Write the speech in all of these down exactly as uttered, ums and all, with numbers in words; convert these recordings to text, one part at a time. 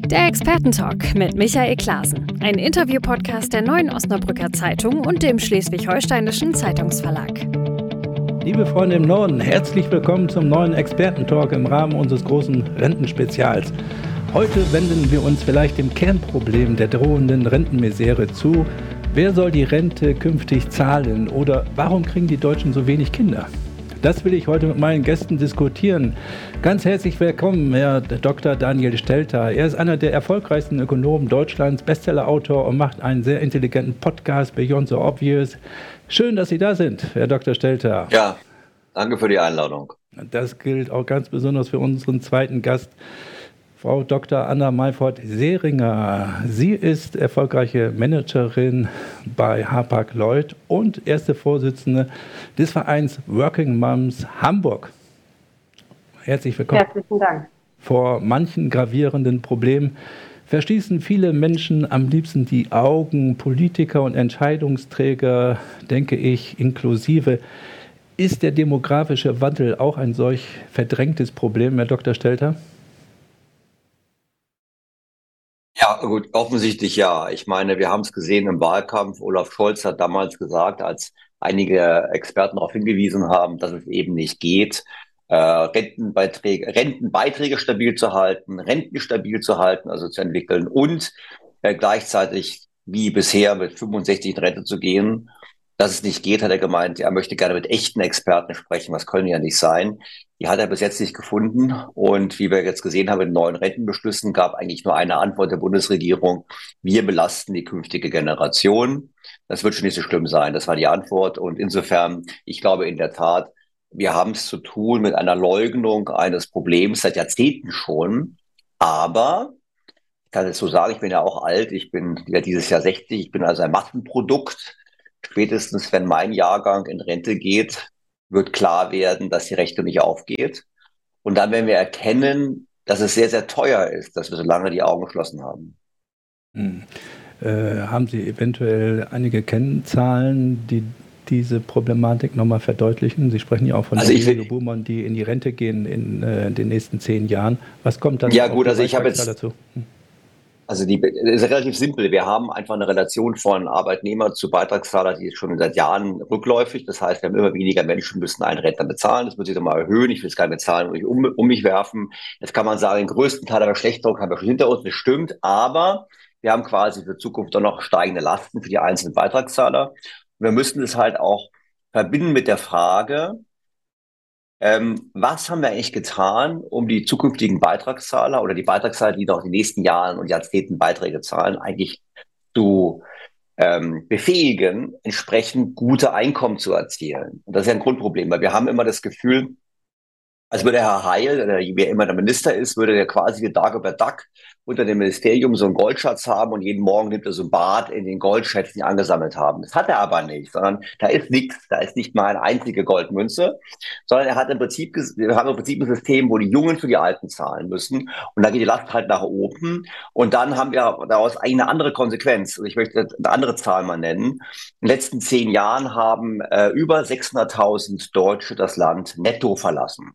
Der Expertentalk mit Michael Klaasen, ein Interview-Podcast der Neuen Osnabrücker Zeitung und dem Schleswig-Holsteinischen Zeitungsverlag. Liebe Freunde im Norden, herzlich willkommen zum neuen Expertentalk im Rahmen unseres großen Rentenspezials. Heute wenden wir uns vielleicht dem Kernproblem der drohenden Rentenmisere zu. Wer soll die Rente künftig zahlen oder warum kriegen die Deutschen so wenig Kinder? Das will ich heute mit meinen Gästen diskutieren. Ganz herzlich willkommen, Herr Doktor Daniel Stelter. Er ist einer der erfolgreichsten Ökonomen Deutschlands, Bestsellerautor und macht einen sehr intelligenten Podcast, Beyond the Obvious. Schön, dass Sie da sind, Herr Doktor Stelter. Ja, danke für die Einladung. Das gilt auch ganz besonders für unseren zweiten Gast, Frau Doktor Anna Meyfort-Sehringer. Sie ist erfolgreiche Managerin bei Hapag-Lloyd und erste Vorsitzende des Vereins Working Moms Hamburg. Herzlich willkommen. Herzlichen Dank. Vor manchen gravierenden Problemen verschließen viele Menschen am liebsten die Augen. Politiker und Entscheidungsträger, denke ich, inklusive. Ist der demografische Wandel auch ein solch verdrängtes Problem, Herr Doktor Stelter? Ja, gut, offensichtlich ja. Ich meine, wir haben es gesehen im Wahlkampf. Olaf Scholz hat damals gesagt, als einige Experten darauf hingewiesen haben, dass es eben nicht geht, äh, Rentenbeiträge, Rentenbeiträge stabil zu halten, Renten stabil zu halten, also zu entwickeln und äh, gleichzeitig wie bisher mit fünfundsechzig in Rente zu gehen. Dass es nicht geht, hat er gemeint, er möchte gerne mit echten Experten sprechen. Das können ja nicht sein. Die hat er bis jetzt nicht gefunden. Und wie wir jetzt gesehen haben, in neuen Rentenbeschlüssen gab eigentlich nur eine Antwort der Bundesregierung. Wir belasten die künftige Generation. Das wird schon nicht so schlimm sein. Das war die Antwort. Und insofern, ich glaube in der Tat, wir haben es zu tun mit einer Leugnung eines Problems seit Jahrzehnten schon. Aber ich kann es so sagen, ich bin ja auch alt. Ich bin ja dieses Jahr sechzig. Ich bin also ein Massenprodukt. Spätestens, wenn mein Jahrgang in Rente geht, wird klar werden, dass die Rechnung nicht aufgeht. Und dann werden wir erkennen, dass es sehr, sehr teuer ist, dass wir so lange die Augen geschlossen haben. Hm. Äh, haben Sie eventuell einige Kennzahlen, die diese Problematik nochmal verdeutlichen? Sie sprechen ja auch von also den Babyboomern, die in die Rente gehen in äh, den nächsten zehn Jahren. Was kommt dann ja, gut, also ich habe jetzt dazu? Hm. Also die ist relativ simpel. Wir haben einfach eine Relation von Arbeitnehmer zu Beitragszahler, die ist schon seit Jahren rückläufig. Das heißt, wir haben immer weniger Menschen, müssen einen Rentner bezahlen. Das wird sich nochmal erhöhen. Ich will es gar nicht bezahlen und um, um mich werfen. Jetzt kann man sagen, den größten Teil der Verschlechterung haben wir schon hinter uns. Das stimmt. Aber wir haben quasi für Zukunft dann noch steigende Lasten für die einzelnen Beitragszahler. Und wir müssen es halt auch verbinden mit der Frage, Ähm, was haben wir eigentlich getan, um die zukünftigen Beitragszahler oder die Beitragszahler, die noch in den nächsten Jahren und Jahrzehnten Beiträge zahlen, eigentlich zu ähm, befähigen, entsprechend gute Einkommen zu erzielen? Und das ist ja ein Grundproblem, weil wir haben immer das Gefühl, als würde Herr Heil, oder wer immer der Minister ist, würde der quasi wie Dagobert Duck unter dem Ministerium so einen Goldschatz haben und jeden Morgen nimmt er so ein Bad in den Goldschätzen, die angesammelt haben. Das hat er aber nicht, sondern da ist nichts, da ist nicht mal eine einzige Goldmünze, sondern er hat im Prinzip, wir haben im Prinzip ein System, wo die Jungen für die Alten zahlen müssen und da geht die Last halt nach oben und dann haben wir daraus eigentlich eine andere Konsequenz und ich möchte eine andere Zahl mal nennen. In den letzten zehn Jahren haben äh, über sechshunderttausend Deutsche das Land netto verlassen.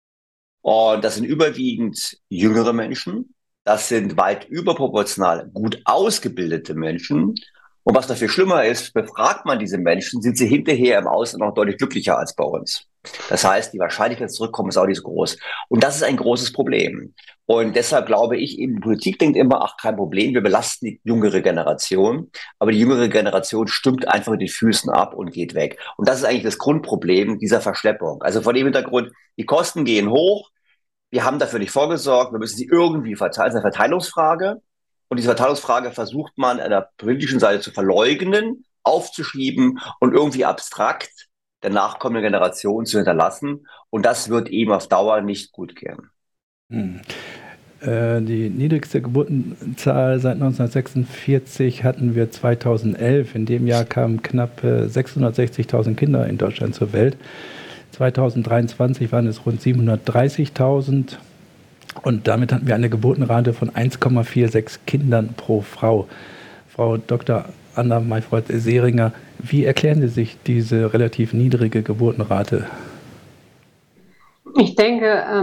Und das sind überwiegend jüngere Menschen. Das sind weit überproportional gut ausgebildete Menschen. Und was dafür schlimmer ist, befragt man diese Menschen, sind sie hinterher im Ausland noch deutlich glücklicher als bei uns. Das heißt, die Wahrscheinlichkeit zurückkommen ist auch nicht so groß. Und das ist ein großes Problem. Und deshalb glaube ich, eben die Politik denkt immer, ach, kein Problem, wir belasten die jüngere Generation. Aber die jüngere Generation stimmt einfach mit den Füßen ab und geht weg. Und das ist eigentlich das Grundproblem dieser Verschleppung. Also vor dem Hintergrund, die Kosten gehen hoch. Wir haben dafür nicht vorgesorgt, wir müssen sie irgendwie verteilen. Das ist eine Verteilungsfrage. Und diese Verteilungsfrage versucht man an der politischen Seite zu verleugnen, aufzuschieben und irgendwie abstrakt der nachkommenden Generation zu hinterlassen. Und das wird eben auf Dauer nicht gut gehen. Hm. Äh, die niedrigste Geburtenzahl seit neunzehnhundertsechsundvierzig hatten wir zweitausendelf. In dem Jahr kamen knapp äh, sechshundertsechzigtausend Kinder in Deutschland zur Welt. zweitausenddreiundzwanzig waren es rund siebenhundertdreißigtausend und damit hatten wir eine Geburtenrate von eins Komma sechsundvierzig Kindern pro Frau. Frau Doktor Anna Meyfort-Sehringer, wie erklären Sie sich diese relativ niedrige Geburtenrate? Ich denke, ähm,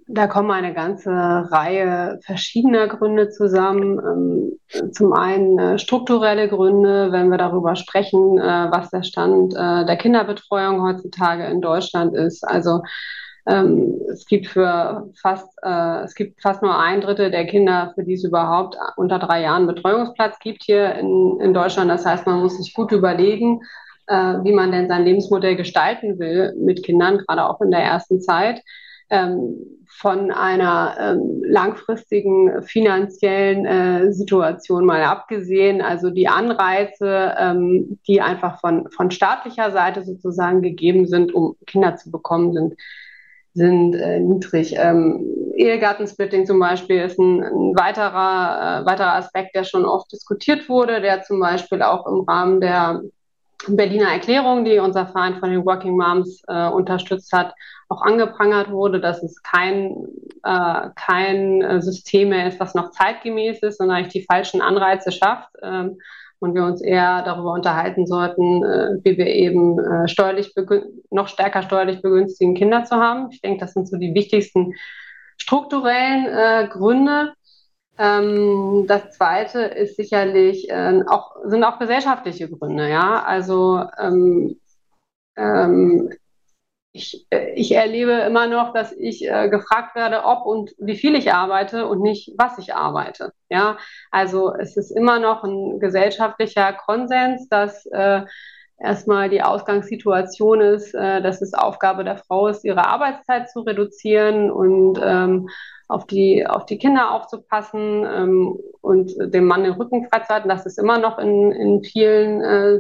Da kommen eine ganze Reihe verschiedener Gründe zusammen. Ähm, zum einen äh, strukturelle Gründe, wenn wir darüber sprechen, äh, was der Stand äh, der Kinderbetreuung heutzutage in Deutschland ist. Also ähm, es gibt für fast, äh, es gibt fast nur ein Drittel der Kinder, für die es überhaupt unter drei Jahren Betreuungsplatz gibt hier in, in Deutschland. Das heißt, man muss sich gut überlegen, äh, wie man denn sein Lebensmodell gestalten will mit Kindern, gerade auch in der ersten Zeit. Ähm, von einer ähm, langfristigen finanziellen äh, Situation mal abgesehen. Also die Anreize, ähm, die einfach von, von staatlicher Seite sozusagen gegeben sind, um Kinder zu bekommen, sind, sind äh, niedrig. Ähm, Ehegattensplitting zum Beispiel ist ein, ein weiterer, äh, weiterer Aspekt, der schon oft diskutiert wurde, der zum Beispiel auch im Rahmen der Berliner Erklärung, die unser Verein von den Working Moms äh, unterstützt hat, auch angeprangert wurde, dass es kein, äh, kein äh, System mehr ist, was noch zeitgemäß ist, sondern eigentlich die falschen Anreize schafft. Ähm, und wir uns eher darüber unterhalten sollten, äh, wie wir eben äh, steuerlich noch stärker steuerlich begünstigen, Kinder zu haben. Ich denke, das sind so die wichtigsten strukturellen äh, Gründe. Ähm, das zweite ist sicherlich äh, auch, sind auch gesellschaftliche Gründe, ja. Also ähm, ähm, ich, äh, ich erlebe immer noch, dass ich äh, gefragt werde, ob und wie viel ich arbeite und nicht, was ich arbeite. Ja, also es ist immer noch ein gesellschaftlicher Konsens, dass äh, erstmal die Ausgangssituation ist, äh, dass es Aufgabe der Frau ist, ihre Arbeitszeit zu reduzieren und ähm, auf die, auf die Kinder aufzupassen ähm, und dem Mann den Rücken frei zu halten. Das ist immer noch in, in vielen äh,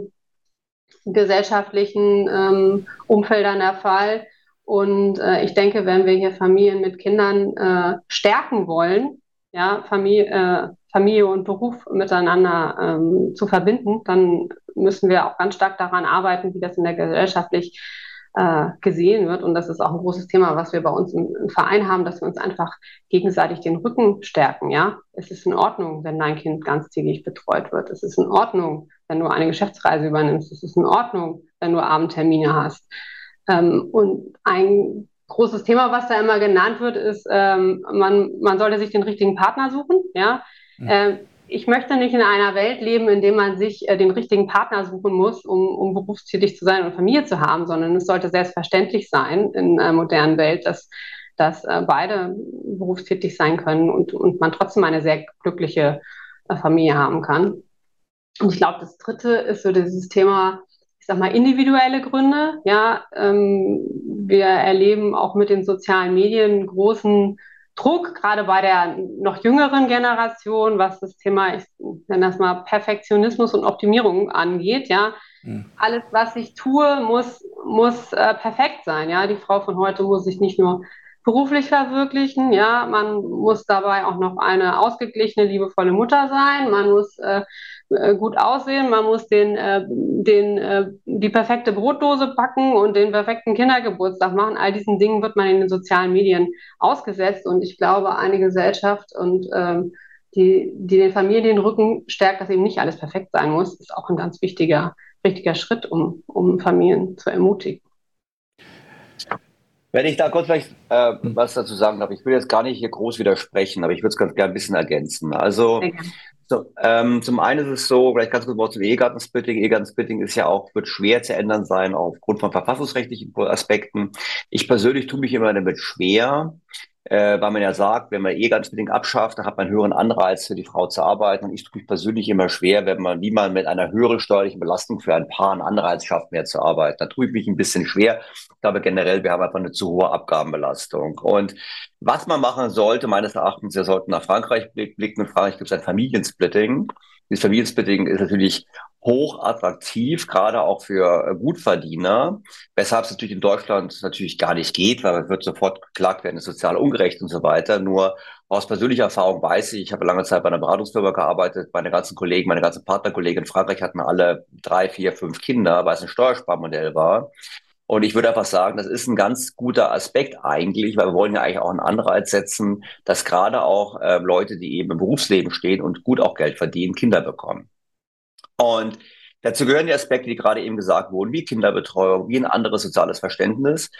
gesellschaftlichen ähm, Umfeldern der Fall. Und äh, ich denke, wenn wir hier Familien mit Kindern äh, stärken wollen, ja, Familie, äh, Familie und Beruf miteinander ähm, zu verbinden, dann müssen wir auch ganz stark daran arbeiten, wie das in der gesellschaftlich äh, gesehen wird. Und das ist auch ein großes Thema, was wir bei uns im, im Verein haben, dass wir uns einfach gegenseitig den Rücken stärken. Ja, es ist in Ordnung, wenn dein Kind ganztägig betreut wird. Es ist in Ordnung, wenn du eine Geschäftsreise übernimmst. Es ist in Ordnung, wenn du Abendtermine hast. Ähm, und ein großes Thema, was da immer genannt wird, ist, ähm, man, man sollte sich den richtigen Partner suchen. Ja? Mhm. Ähm, ich möchte nicht in einer Welt leben, in der man sich äh, den richtigen Partner suchen muss, um, um berufstätig zu sein und Familie zu haben, sondern es sollte selbstverständlich sein in einer modernen Welt, dass, dass äh, beide berufstätig sein können und, und man trotzdem eine sehr glückliche äh, Familie haben kann. Und ich glaube, das Dritte ist so dieses Thema, ich sag mal, individuelle Gründe. Ja, ähm, wir erleben auch mit den sozialen Medien großen Druck, gerade bei der noch jüngeren Generation, was das Thema, ich nenne das mal Perfektionismus und Optimierung angeht. Ja, mhm. Alles, was ich tue, muss, muss äh, perfekt sein. Ja, die Frau von heute muss sich nicht nur beruflich verwirklichen, ja, man muss dabei auch noch eine ausgeglichene, liebevolle Mutter sein, man muss äh, gut aussehen, man muss den, äh, den, äh, die perfekte Brotdose backen und den perfekten Kindergeburtstag machen. All diesen Dingen wird man in den sozialen Medien ausgesetzt und ich glaube, eine Gesellschaft und ähm, die, die den Familien den Rücken stärkt, dass eben nicht alles perfekt sein muss, ist auch ein ganz wichtiger, wichtiger Schritt, um, um Familien zu ermutigen. Wenn ich da kurz vielleicht äh, was dazu sagen darf, ich will jetzt gar nicht hier groß widersprechen, aber ich würde es ganz gerne ein bisschen ergänzen. Also so, ähm, zum einen ist es so, vielleicht ganz kurz Wort zum Ehegattensplitting. Ehegattensplitting ist ja auch, wird schwer zu ändern sein, auch aufgrund von verfassungsrechtlichen Aspekten. Ich persönlich tue mich immer damit schwer, äh, weil man ja sagt, wenn man Ehegattensplitting abschafft, dann hat man einen höheren Anreiz für die Frau zu arbeiten. Und ich tue mich persönlich immer schwer, wenn man, wie man mit einer höheren steuerlichen Belastung für ein Paar einen Anreiz schafft, mehr zu arbeiten. Da tue ich mich ein bisschen schwer. Ich glaube generell, wir haben einfach eine zu hohe Abgabenbelastung. Und was man machen sollte, meines Erachtens, wir sollten nach Frankreich blicken. In Frankreich gibt es ein Familiensplitting. Dieses Familiensplitting ist natürlich hoch attraktiv, gerade auch für Gutverdiener, weshalb es natürlich in Deutschland natürlich gar nicht geht, weil es wird sofort geklagt werden, ist sozial ungerecht und so weiter. Nur aus persönlicher Erfahrung weiß ich, ich habe lange Zeit bei einer Beratungsfirma gearbeitet, meine ganzen Kollegen, meine ganzen Partnerkollegen in Frankreich hatten alle drei, vier, fünf Kinder, weil es ein Steuersparmodell war. Und ich würde einfach sagen, das ist ein ganz guter Aspekt eigentlich, weil wir wollen ja eigentlich auch einen Anreiz setzen, dass gerade auch äh, Leute, die eben im Berufsleben stehen und gut auch Geld verdienen, Kinder bekommen. Und dazu gehören die Aspekte, die gerade eben gesagt wurden, wie Kinderbetreuung, wie ein anderes soziales Verständnis.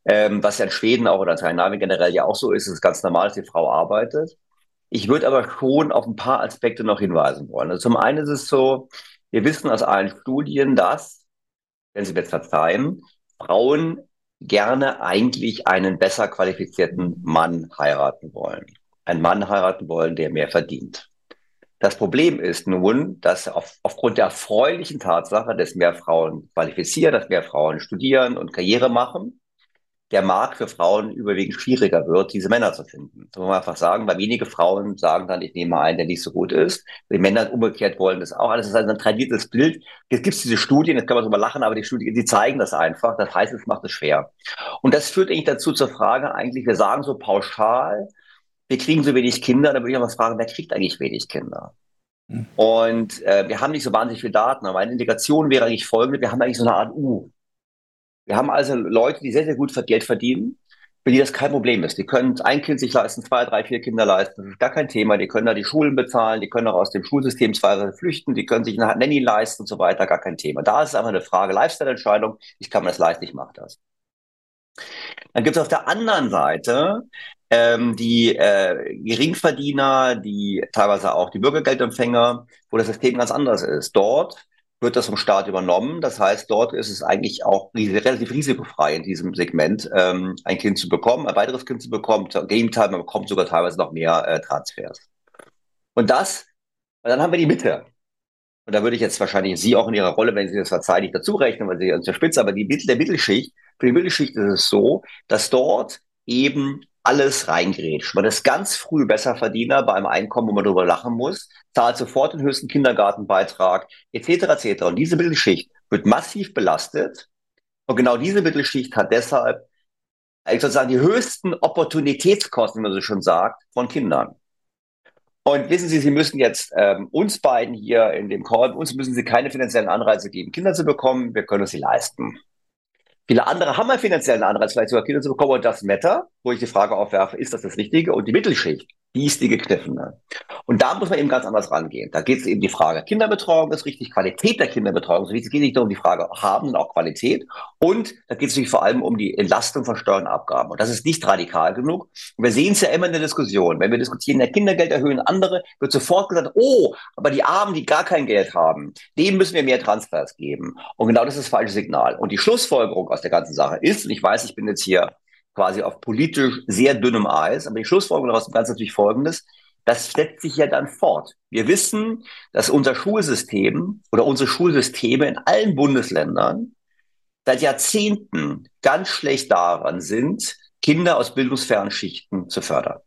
ähm, was ja in Schweden auch oder in Skandinavien generell ja auch so ist. Es ist ganz normal, dass die Frau arbeitet. Ich würde aber schon auf ein paar Aspekte noch hinweisen wollen. Also zum einen ist es so, wir wissen aus allen Studien, dass, wenn Sie mir jetzt verzeihen, Frauen gerne eigentlich einen besser qualifizierten Mann heiraten wollen. Einen Mann heiraten wollen, der mehr verdient. Das Problem ist nun, dass auf, aufgrund der erfreulichen Tatsache, dass mehr Frauen qualifizieren, dass mehr Frauen studieren und Karriere machen, der Markt für Frauen überwiegend schwieriger wird, diese Männer zu finden. Das muss man einfach sagen, weil wenige Frauen sagen dann, ich nehme einen, der nicht so gut ist. Die Männer umgekehrt wollen das auch. Das ist also ein tradiertes Bild. Jetzt gibt es diese Studien, jetzt kann man drüber lachen, aber die Studien, die zeigen das einfach. Das heißt, es macht es schwer. Und das führt eigentlich dazu zur Frage eigentlich, wir sagen so pauschal, wir kriegen so wenig Kinder, da würde ich auch mal fragen, wer kriegt eigentlich wenig Kinder? Hm. Und äh, wir haben nicht so wahnsinnig viele Daten, aber eine Indikation wäre eigentlich folgende, wir haben eigentlich so eine Art U. Wir haben also Leute, die sehr, sehr gut Geld verdienen, für die das kein Problem ist. Die können ein Kind sich leisten, zwei, drei, vier Kinder leisten, das ist gar kein Thema. Die können da die Schulen bezahlen, die können auch aus dem Schulsystem zwei flüchten, die können sich eine Nanny leisten und so weiter, gar kein Thema. Da ist es einfach eine Frage, Lifestyle-Entscheidung, ich kann mir das leisten, ich mache das. Dann gibt es auf der anderen Seite ähm, die äh, Geringverdiener, die teilweise auch die Bürgergeldempfänger, wo das System ganz anders ist. Dort wird das vom Staat übernommen. Das heißt, dort ist es eigentlich auch relativ risikofrei in diesem Segment, ähm, ein Kind zu bekommen, ein weiteres Kind zu bekommen. Im Gegenteil, man bekommt sogar teilweise noch mehr äh, Transfers. Und das, und dann haben wir die Mitte. Und da würde ich jetzt wahrscheinlich Sie auch in Ihrer Rolle, wenn Sie das verzeihen, nicht dazu rechnen, weil Sie uns der Spitze, aber die Mittel der Mittelschicht, für die Mittelschicht ist es so, dass dort eben alles reingrätscht. Man ist ganz früh Besserverdiener bei einem Einkommen, wo man darüber lachen muss, zahlt sofort den höchsten Kindergartenbeitrag, et cetera et cetera. Und diese Mittelschicht wird massiv belastet. Und genau diese Mittelschicht hat deshalb eigentlich sozusagen die höchsten Opportunitätskosten, wie man so schon sagt, von Kindern. Und wissen Sie, Sie müssen jetzt ähm, uns beiden hier in dem Call, uns müssen Sie keine finanziellen Anreize geben, Kinder zu bekommen. Wir können uns sie leisten. Viele andere haben einen finanziellen Anreiz, vielleicht sogar Kinder zu bekommen, und das Matter, wo ich die Frage aufwerfe, ist das das Richtige? Und die Mittelschicht, die ist die gekniffene. Und da muss man eben ganz anders rangehen. Da geht es eben die Frage, Kinderbetreuung ist richtig, Qualität der Kinderbetreuung ist richtig. Es geht nicht nur um die Frage haben, sondern auch Qualität. Und da geht es natürlich vor allem um die Entlastung von Steuern und Abgaben. Und das ist nicht radikal genug. Und wir sehen es ja immer in der Diskussion. Wenn wir diskutieren, der Kindergeld erhöhen andere, wird sofort gesagt, oh, aber die Armen, die gar kein Geld haben, denen müssen wir mehr Transfers geben. Und genau das ist das falsche Signal. Und die Schlussfolgerung aus der ganzen Sache ist, und ich weiß, ich bin jetzt hier quasi auf politisch sehr dünnem Eis, aber die Schlussfolgerung daraus ist ganz natürlich Folgendes: Das setzt sich ja dann fort. Wir wissen, dass unser Schulsystem oder unsere Schulsysteme in allen Bundesländern seit Jahrzehnten ganz schlecht daran sind, Kinder aus bildungsfernen Schichten zu fördern.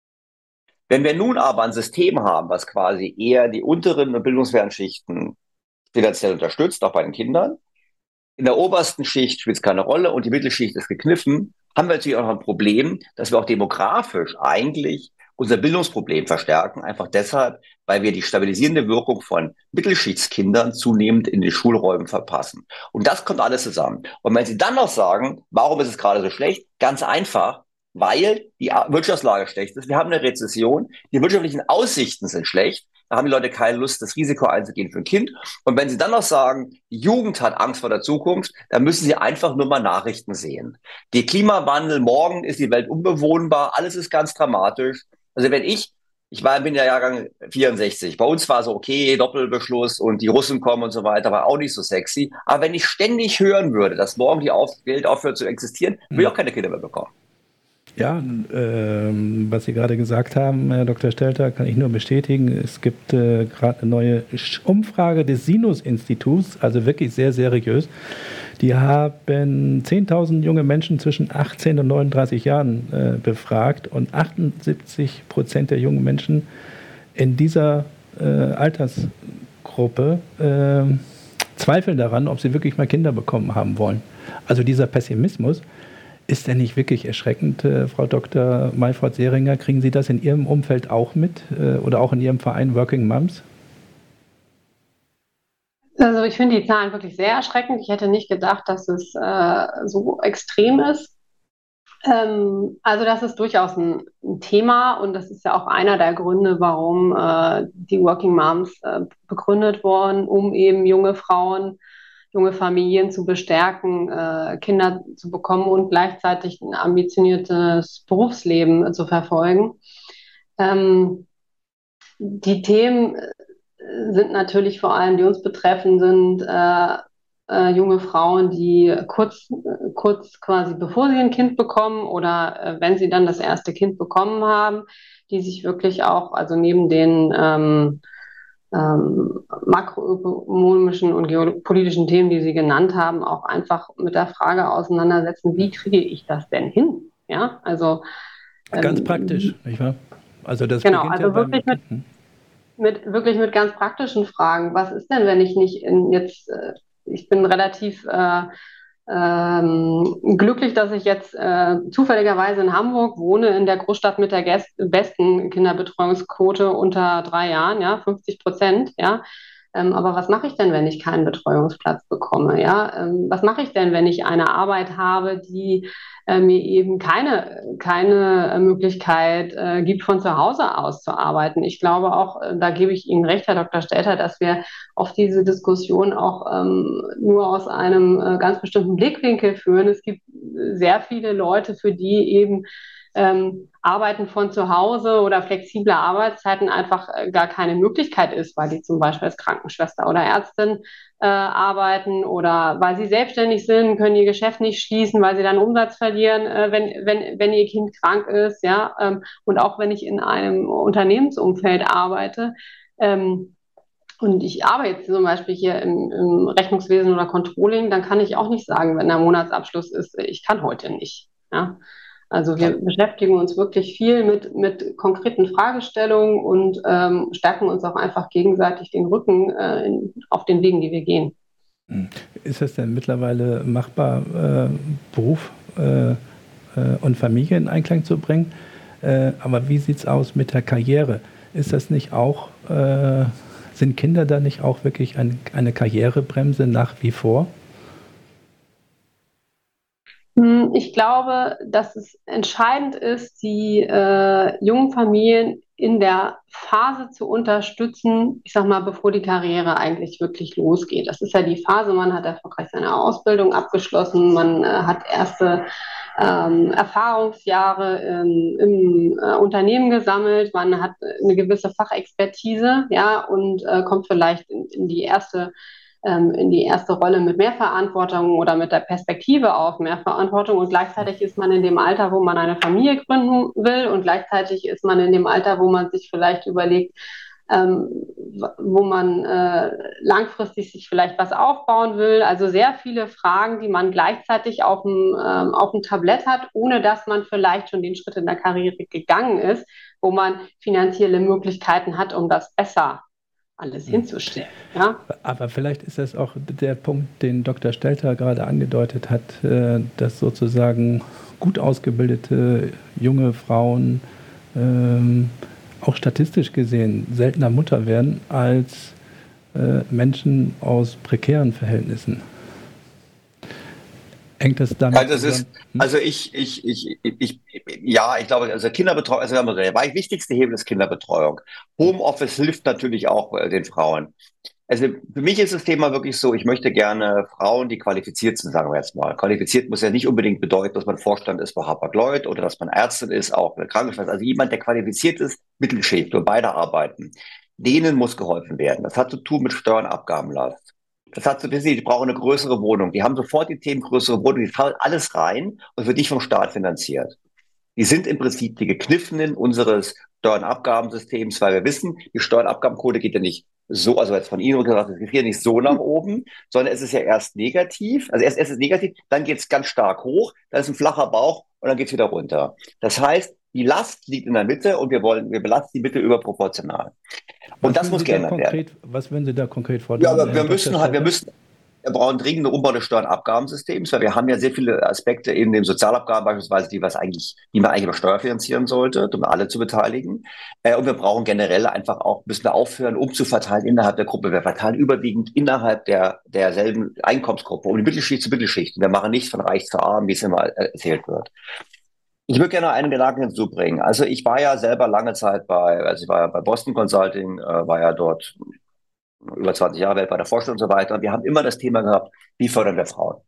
Wenn wir nun aber ein System haben, was quasi eher die unteren und bildungsfernen Schichten finanziell unterstützt, auch bei den Kindern, in der obersten Schicht spielt es keine Rolle und die Mittelschicht ist gekniffen, haben wir natürlich auch noch ein Problem, dass wir auch demografisch eigentlich unser Bildungsproblem verstärken, einfach deshalb, weil wir die stabilisierende Wirkung von Mittelschichtskindern zunehmend in den Schulräumen verpassen. Und das kommt alles zusammen. Und wenn Sie dann noch sagen, warum ist es gerade so schlecht? Ganz einfach, weil die Wirtschaftslage schlecht ist. Wir haben eine Rezession, die wirtschaftlichen Aussichten sind schlecht. Da haben die Leute keine Lust, das Risiko einzugehen für ein Kind. Und wenn Sie dann noch sagen, die Jugend hat Angst vor der Zukunft, dann müssen Sie einfach nur mal Nachrichten sehen. Der Klimawandel, morgen ist die Welt unbewohnbar, alles ist ganz dramatisch. Also wenn ich, ich war, bin ja Jahrgang vierundsechzig, bei uns war so okay, Doppelbeschluss und die Russen kommen und so weiter, war auch nicht so sexy. Aber wenn ich ständig hören würde, dass morgen die Auf- Welt aufhört zu existieren, würde ich auch keine Kinder mehr bekommen. Ja, ähm, was Sie gerade gesagt haben, Herr Doktor Stelter, kann ich nur bestätigen. Es gibt äh, gerade eine neue Umfrage des Sinus-Instituts, also wirklich sehr seriös. Die haben zehntausend junge Menschen zwischen achtzehn und neununddreißig Jahren äh, befragt und achtundsiebzig Prozent der jungen Menschen in dieser äh, Altersgruppe äh, zweifeln daran, ob sie wirklich mal Kinder bekommen haben wollen. Also dieser Pessimismus. Ist der nicht wirklich erschreckend, äh, Frau Doktor Mayfort-Seringer? Kriegen Sie das in Ihrem Umfeld auch mit äh, oder auch in Ihrem Verein Working Moms? Also ich finde die Zahlen wirklich sehr erschreckend. Ich hätte nicht gedacht, dass es äh, so extrem ist. Ähm, also das ist durchaus ein, ein Thema und das ist ja auch einer der Gründe, warum äh, die Working Moms äh, begründet wurden, um eben junge Frauen junge Familien zu bestärken, äh, Kinder zu bekommen und gleichzeitig ein ambitioniertes Berufsleben zu verfolgen. Ähm, die Themen sind natürlich vor allem, die uns betreffen, sind äh, äh, junge Frauen, die kurz, kurz quasi bevor sie ein Kind bekommen oder äh, wenn sie dann das erste Kind bekommen haben, die sich wirklich auch, also neben den ähm, ähm, makroökonomischen und geopolitischen Themen, die Sie genannt haben, auch einfach mit der Frage auseinandersetzen, wie kriege ich das denn hin? Ja, also Ganz ähm, praktisch, nicht wahr? Also das genau, beginnt ja also beim wirklich mit, Hm? mit wirklich mit ganz praktischen Fragen. Was ist denn, wenn ich nicht in jetzt, äh, ich bin relativ äh, ähm, glücklich, dass ich jetzt äh, zufälligerweise in Hamburg wohne, in der Großstadt mit der gest- besten Kinderbetreuungsquote unter drei Jahren, ja, fünfzig Prozent, ja. Ähm, aber was mache ich denn, wenn ich keinen Betreuungsplatz bekomme, ja? Ähm, was mache ich denn, wenn ich eine Arbeit habe, die äh, mir eben keine, keine Möglichkeit äh, gibt, von zu Hause aus zu arbeiten? Ich glaube auch, äh, da gebe ich Ihnen recht, Herr Doktor Stelter, dass wir oft diese Diskussion auch ähm, nur aus einem äh, ganz bestimmten Blickwinkel führen. Es gibt sehr viele Leute, für die eben ähm, Arbeiten von zu Hause oder flexible Arbeitszeiten einfach äh, gar keine Möglichkeit ist, weil die zum Beispiel als Krankenschwester oder Ärztin äh, arbeiten oder weil sie selbstständig sind, können ihr Geschäft nicht schließen, weil sie dann Umsatz verlieren, äh, wenn, wenn, wenn ihr Kind krank ist, ja. Ähm, und auch wenn ich in einem Unternehmensumfeld arbeite, ähm, und ich arbeite zum Beispiel hier im, im Rechnungswesen oder Controlling, dann kann ich auch nicht sagen, wenn der Monatsabschluss ist, ich kann heute nicht. Ja? Also wir beschäftigen uns wirklich viel mit, mit konkreten Fragestellungen und ähm, stärken uns auch einfach gegenseitig den Rücken äh, in, auf den Wegen, die wir gehen. Ist es denn mittlerweile machbar, äh, Beruf äh, äh, und Familie in Einklang zu bringen? Äh, aber wie sieht es aus mit der Karriere? Ist das nicht auch, äh, sind Kinder da nicht auch wirklich ein, eine Karrierebremse nach wie vor? Ich glaube, dass es entscheidend ist, die äh, jungen Familien in der Phase zu unterstützen, ich sag mal, bevor die Karriere eigentlich wirklich losgeht. Das ist ja die Phase, man hat erfolgreich seine Ausbildung abgeschlossen, man äh, hat erste ähm, Erfahrungsjahre ähm, im äh, Unternehmen gesammelt, man hat eine gewisse Fachexpertise, ja, und äh, kommt vielleicht in, in die erste in die erste Rolle mit mehr Verantwortung oder mit der Perspektive auf mehr Verantwortung und gleichzeitig ist man in dem Alter, wo man eine Familie gründen will und gleichzeitig ist man in dem Alter, wo man sich vielleicht überlegt, ähm, wo man äh, langfristig sich vielleicht was aufbauen will. Also sehr viele Fragen, die man gleichzeitig auf dem, ähm, auf dem Tablett hat, ohne dass man vielleicht schon den Schritt in der Karriere gegangen ist, wo man finanzielle Möglichkeiten hat, um das besser alles hinzustellen. Ja? Aber vielleicht ist das auch der Punkt, den Doktor Stelter gerade angedeutet hat, dass sozusagen gut ausgebildete junge Frauen ähm, auch statistisch gesehen seltener Mutter werden als äh, Menschen aus prekären Verhältnissen. Hängt das damit also, das ist, also ich, ich, ich, ich, ja, ich glaube, also Kinderbetreuung, also der wichtigste Hebel ist Kinderbetreuung. Homeoffice hilft natürlich auch äh, den Frauen. Also für mich ist das Thema wirklich so, ich möchte gerne Frauen, die qualifiziert sind, sagen wir jetzt mal. Qualifiziert muss ja nicht unbedingt bedeuten, dass man Vorstand ist bei Hapag-Lloyd oder dass man Ärztin ist, auch eine Krankenschwester. Also jemand, der qualifiziert ist, Mittelschicht und beide arbeiten. Denen muss geholfen werden. Das hat zu tun mit Steuern, Abgabenlast. Das hat zu wissen, die brauchen eine größere Wohnung. Die haben sofort die Themen größere Wohnung, die fallen alles rein und wird nicht vom Staat finanziert. Die sind im Prinzip die Gekniffenen unseres Steuernabgabensystems, weil wir wissen, die Steuernabgabenquote geht ja nicht so, also jetzt von Ihnen gesagt, es geht hier nicht so nach oben, sondern es ist ja erst negativ, also erst, erst ist es negativ, dann geht es ganz stark hoch, dann ist ein flacher Bauch und dann geht es wieder runter. Das heißt, die Last liegt in der Mitte und wir wollen, wir belasten die Mitte überproportional. Und was das muss Sie geändert konkret, werden. Was würden Sie da konkret fordern? Ja, aber wir müssen halt, wir müssen, wir brauchen dringend eine Umbau des Steuernabgabensystems, weil wir haben ja sehr viele Aspekte in dem Sozialabgaben beispielsweise, die was eigentlich, die man eigentlich über Steuer finanzieren sollte, um alle zu beteiligen. Äh, und wir brauchen generell einfach auch, müssen wir aufhören, umzuverteilen innerhalb der Gruppe. Wir verteilen überwiegend innerhalb der, derselben Einkommensgruppe, um die Mittelschicht zu Mittelschicht. Wir machen nichts von reich zu arm, wie es immer erzählt wird. Ich würde gerne einen Gedanken hinzubringen. Also ich war ja selber lange Zeit bei, also ich war ja bei Boston Consulting, äh, war ja dort über zwanzig Jahre weltweiter Vorstand und so weiter. Und wir haben immer das Thema gehabt, Wie fördern wir Frauen?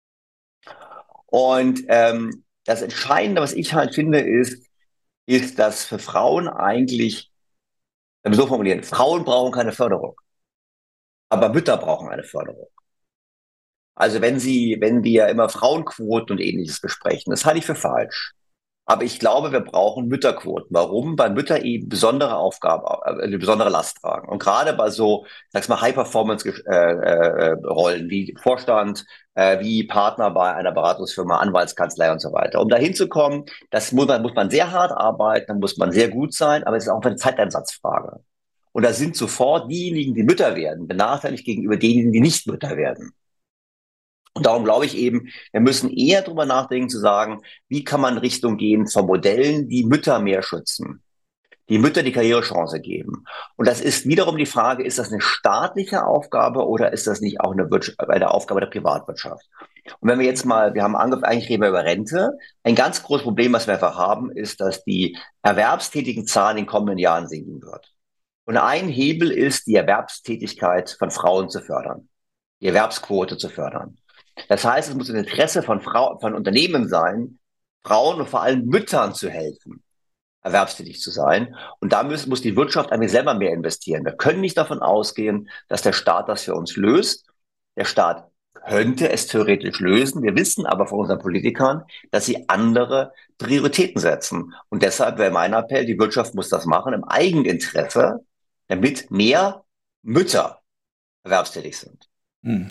Und ähm, das Entscheidende, was ich halt finde, ist, ist, dass für Frauen eigentlich, wenn wir so formulieren, Frauen brauchen keine Förderung, aber Mütter brauchen eine Förderung. Also wenn Sie, wenn wir immer Frauenquoten und Ähnliches besprechen, das halte ich für falsch. Aber ich glaube, wir brauchen Mütterquoten. Warum? Weil Mütter eben besondere Aufgaben, äh, eine besondere Last tragen. Und gerade bei so, sag's mal, High-Performance-Rollen äh, äh, wie Vorstand, äh, wie Partner bei einer Beratungsfirma, Anwaltskanzlei und so weiter. Um dahin zu kommen, das muss man, muss man sehr hart arbeiten, da muss man sehr gut sein, aber es ist auch eine Zeiteinsatzfrage. Und da sind sofort diejenigen, die Mütter werden, benachteiligt gegenüber denjenigen, die nicht Mütter werden. Und darum glaube ich eben, wir müssen eher drüber nachdenken zu sagen, wie kann man in Richtung gehen von Modellen, die Mütter mehr schützen, die Mütter die Karrierechance geben. Und das ist wiederum die Frage, ist das eine staatliche Aufgabe oder ist das nicht auch eine, Wirtschaft, eine Aufgabe der Privatwirtschaft? Und wenn wir jetzt mal, wir haben angefangen, eigentlich reden wir über Rente. Ein ganz großes Problem, was wir einfach haben, ist, dass die erwerbstätigen Zahlen in den kommenden Jahren sinken wird. Und ein Hebel ist, die Erwerbstätigkeit von Frauen zu fördern, die Erwerbsquote zu fördern. Das heißt, es muss ein Interesse von Frauen, von Unternehmen sein, Frauen und vor allem Müttern zu helfen, erwerbstätig zu sein. Und da muss, muss die Wirtschaft eigentlich selber mehr investieren. Wir können nicht davon ausgehen, dass der Staat das für uns löst. Der Staat könnte es theoretisch lösen. Wir wissen aber von unseren Politikern, dass sie andere Prioritäten setzen. Und deshalb wäre mein Appell, die Wirtschaft muss das machen im Eigeninteresse, damit mehr Mütter erwerbstätig sind. Hm.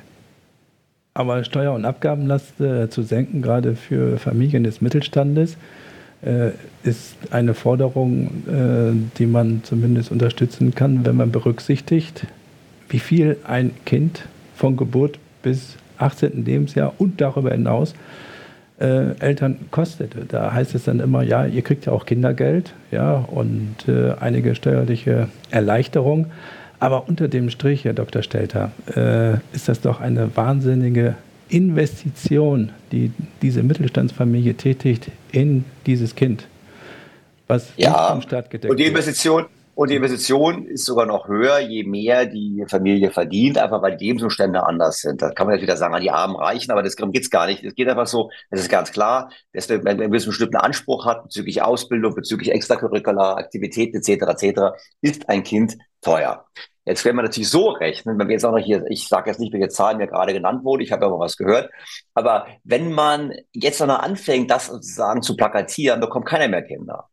Aber Steuer- und Abgabenlast äh, zu senken, gerade für Familien des Mittelstandes, äh, ist eine Forderung, äh, die man zumindest unterstützen kann, wenn man berücksichtigt, wie viel ein Kind von Geburt bis achtzehnten Lebensjahr und darüber hinaus äh, Eltern kostet. Da heißt es dann immer, ja, ihr kriegt ja auch Kindergeld, ja, und äh, einige steuerliche Erleichterungen. Aber unter dem Strich, Herr Doktor Stelter, äh, ist das doch eine wahnsinnige Investition, die diese Mittelstandsfamilie tätigt in dieses Kind, was ja, vom Staat gedeckt und die wird. Investition und die Investition ist sogar noch höher, je mehr die Familie verdient, einfach weil die Lebensumstände anders sind. Da kann man jetzt wieder sagen, an die Armen reichen, aber das geht's gar nicht. Es geht einfach so, es ist ganz klar, dass wenn man einen bestimmten Anspruch hat bezüglich Ausbildung, bezüglich extracurricular Aktivitäten et cetera et cetera, ist ein Kind teuer. Jetzt werden wir natürlich so rechnen, wenn wir jetzt auch noch hier, ich sage jetzt nicht, welche Zahlen mir gerade genannt wurde, ich habe ja mal was gehört, aber wenn man jetzt noch anfängt, das sozusagen zu plakatieren, bekommt keiner mehr Kinder.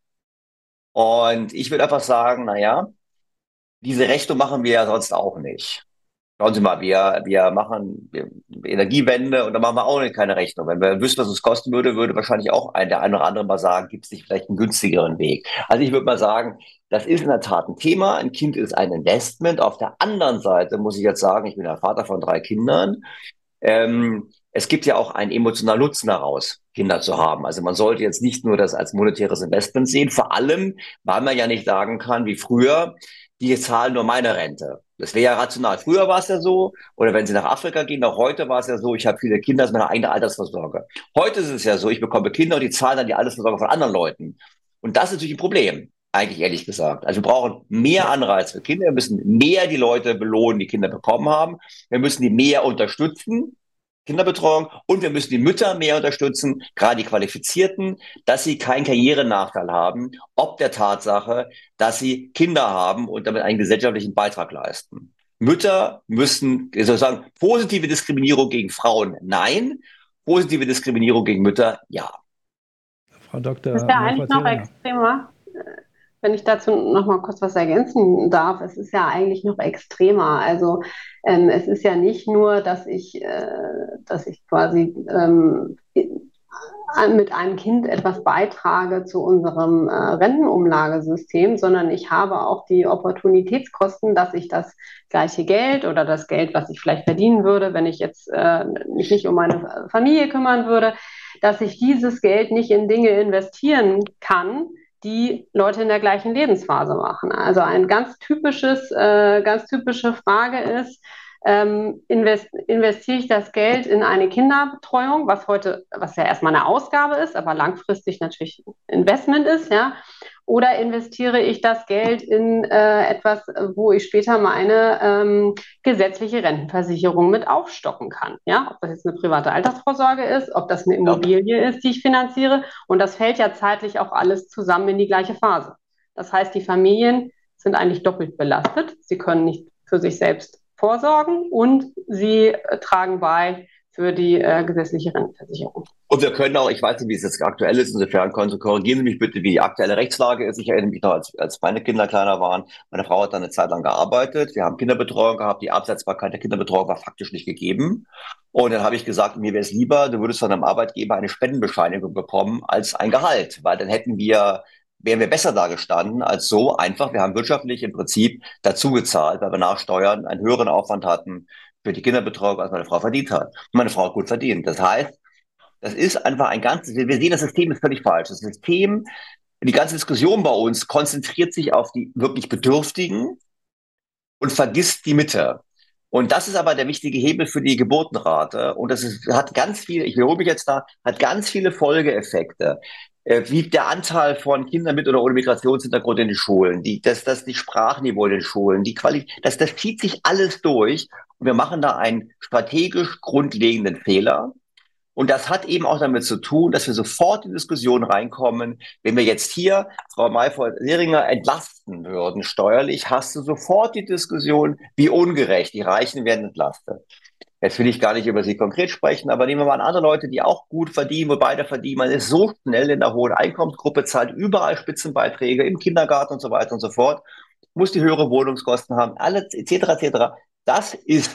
Und ich würde einfach sagen, naja, diese Rechnung machen wir ja sonst auch nicht. Schauen Sie mal, wir, wir machen Energiewende und da machen wir auch keine Rechnung. Wenn wir wüssten, was es kosten würde, würde wahrscheinlich auch ein, der eine oder andere mal sagen, gibt es nicht vielleicht einen günstigeren Weg. Also ich würde mal sagen, das ist in der Tat ein Thema. Ein Kind ist ein Investment. Auf der anderen Seite muss ich jetzt sagen, ich bin der Vater von drei Kindern. Ähm, es gibt ja auch einen emotionalen Nutzen daraus, Kinder zu haben. Also man sollte jetzt nicht nur das als monetäres Investment sehen, vor allem, weil man ja nicht sagen kann, wie früher, die zahlen nur meine Rente. Das wäre ja rational. Früher war es ja so, oder wenn Sie nach Afrika gehen, auch heute war es ja so, ich habe viele Kinder, das ist meine eigene Altersvorsorge. Heute ist es ja so, ich bekomme Kinder und die zahlen dann die Altersvorsorge von anderen Leuten. Und das ist natürlich ein Problem, eigentlich ehrlich gesagt. Also wir brauchen mehr Anreiz für Kinder, wir müssen mehr die Leute belohnen, die Kinder bekommen haben. Wir müssen die mehr unterstützen, Kinderbetreuung, und wir müssen die Mütter mehr unterstützen, gerade die Qualifizierten, dass sie keinen Karrierenachteil haben, ob der Tatsache, dass sie Kinder haben und damit einen gesellschaftlichen Beitrag leisten. Mütter müssen sozusagen positive Diskriminierung gegen Frauen, nein, positive Diskriminierung gegen Mütter, ja. Frau Doktor Das ist ja eigentlich noch extremer. Wenn ich dazu noch mal kurz was ergänzen darf, es ist ja eigentlich noch extremer. Also ähm, es ist ja nicht nur, dass ich, äh, dass ich quasi ähm, mit einem Kind etwas beitrage zu unserem äh, Rentenumlagesystem, sondern ich habe auch die Opportunitätskosten, dass ich das gleiche Geld oder das Geld, was ich vielleicht verdienen würde, wenn ich jetzt äh, mich nicht um meine Familie kümmern würde, dass ich dieses Geld nicht in Dinge investieren kann, die Leute in der gleichen Lebensphase machen. Also ein ganz typisches, äh, ganz typische Frage ist, ähm, invest, investiere ich das Geld in eine Kinderbetreuung, was heute, was ja erstmal eine Ausgabe ist, aber langfristig natürlich ein Investment ist, ja, oder investiere ich das Geld in äh, etwas, wo ich später meine ähm, gesetzliche Rentenversicherung mit aufstocken kann? Ja, ob das jetzt eine private Altersvorsorge ist, ob das eine Ja. Immobilie ist, die ich finanziere. Und das fällt ja zeitlich auch alles zusammen in die gleiche Phase. Das heißt, die Familien sind eigentlich doppelt belastet. Sie können nicht für sich selbst vorsorgen und sie äh, tragen bei für die äh, gesetzliche Rentenversicherung. Und wir können auch, ich weiß nicht, wie es jetzt aktuell ist, insofern korrigieren Sie mich bitte, wie die aktuelle Rechtslage ist. Ich erinnere mich noch, als, als meine Kinder kleiner waren. Meine Frau hat dann eine Zeit lang gearbeitet. Wir haben Kinderbetreuung gehabt. Die Absetzbarkeit der Kinderbetreuung war faktisch nicht gegeben. Und dann habe ich gesagt, mir wäre es lieber, du würdest von einem Arbeitgeber eine Spendenbescheinigung bekommen als ein Gehalt, weil dann hätten wir wären wir besser dagestanden als so einfach. Wir haben wirtschaftlich im Prinzip dazu gezahlt, weil wir nach Steuern einen höheren Aufwand hatten für die Kinderbetreuung, als meine Frau verdient hat. Und meine Frau hat gut verdient. Das heißt, das ist einfach ein ganzes, wir sehen, das System ist völlig falsch. Das System, die ganze Diskussion bei uns konzentriert sich auf die wirklich Bedürftigen und vergisst die Mitte. Und das ist aber der wichtige Hebel für die Geburtenrate. Und das ist, hat ganz viele, ich wiederhole mich jetzt da, hat ganz viele Folgeeffekte. Äh, wie der Anteil von Kindern mit oder ohne Migrationshintergrund in den Schulen, die, das, das, die Sprachniveau in den Schulen, die Qualität, das, das zieht sich alles durch. Und wir machen da einen strategisch grundlegenden Fehler. Und das hat eben auch damit zu tun, dass wir sofort in Diskussionen reinkommen. Wenn wir jetzt hier Frau Mayford-Seringer entlasten würden steuerlich, hast du sofort die Diskussion, wie ungerecht, die Reichen werden entlastet. Jetzt will ich gar nicht über sie konkret sprechen, aber nehmen wir mal an andere Leute, die auch gut verdienen, wo beide verdienen. Man ist so schnell in der hohen Einkommensgruppe, zahlt überall Spitzenbeiträge im Kindergarten und so weiter und so fort, muss die höhere Wohnungskosten haben, alles et cetera et cetera. Das ist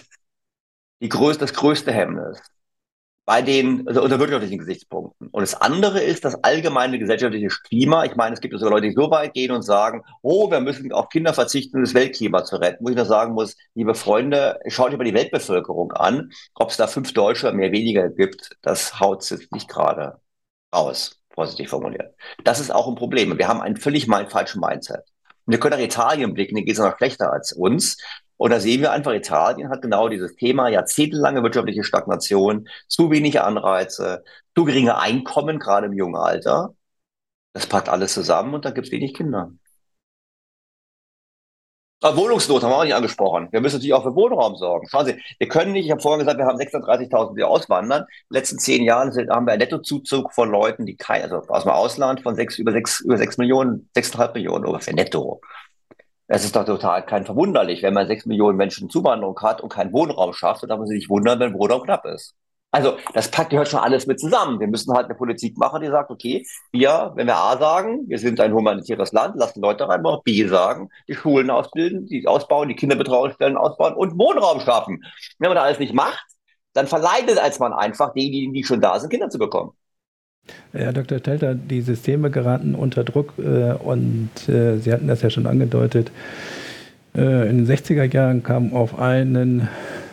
die größte, das größte Hemmnis bei den, also unter wirtschaftlichen Gesichtspunkten. Und das andere ist das allgemeine gesellschaftliche Klima. Ich meine, es gibt sogar Leute, die so weit gehen und sagen, oh, wir müssen auf Kinder verzichten, um das Weltklima zu retten. Wo ich nur sagen muss, liebe Freunde, schaut euch mal die Weltbevölkerung an. Ob es da fünf Deutsche mehr weniger gibt, das haut sich nicht gerade raus, vorsichtig formuliert. Das ist auch ein Problem. Wir haben einen völlig falschen Mindset. Und wir können nach Italien blicken, denen geht es noch schlechter als uns. Und da sehen wir einfach, Italien hat genau dieses Thema, jahrzehntelange wirtschaftliche Stagnation, zu wenige Anreize, zu geringe Einkommen, gerade im jungen Alter. Das packt alles zusammen und dann gibt es wenig Kinder. Aber Wohnungsnot haben wir auch nicht angesprochen. Wir müssen natürlich auch für Wohnraum sorgen. Schauen Sie, wir können nicht, ich habe vorhin gesagt, wir haben sechsunddreißigtausend, die auswandern. In den letzten zehn Jahren sind, haben wir einen Nettozuzug von Leuten, die kein, also aus dem Ausland von sechs, über sechs, über sechs Millionen, sechseinhalb Millionen ungefähr netto. Es ist doch total kein verwunderlich, wenn man sechs Millionen Menschen Zuwanderung hat und keinen Wohnraum schafft, dann darf man sich nicht wundern, wenn Wohnraum knapp ist. Also das packt gehört schon alles mit zusammen. Wir müssen halt eine Politik machen, die sagt, okay, wir, wenn wir A sagen, wir sind ein humanitäres Land, lassen Leute rein, aber auch B sagen, die Schulen ausbilden, die ausbauen, die Kinderbetreuungsstellen ausbauen und Wohnraum schaffen. Wenn man das alles nicht macht, dann verleidet als man einfach diejenigen, die schon da sind, Kinder zu bekommen. Herr Doktor Stelter, die Systeme geraten unter Druck äh, und äh, Sie hatten das ja schon angedeutet. Äh, in den sechziger Jahren kamen auf einen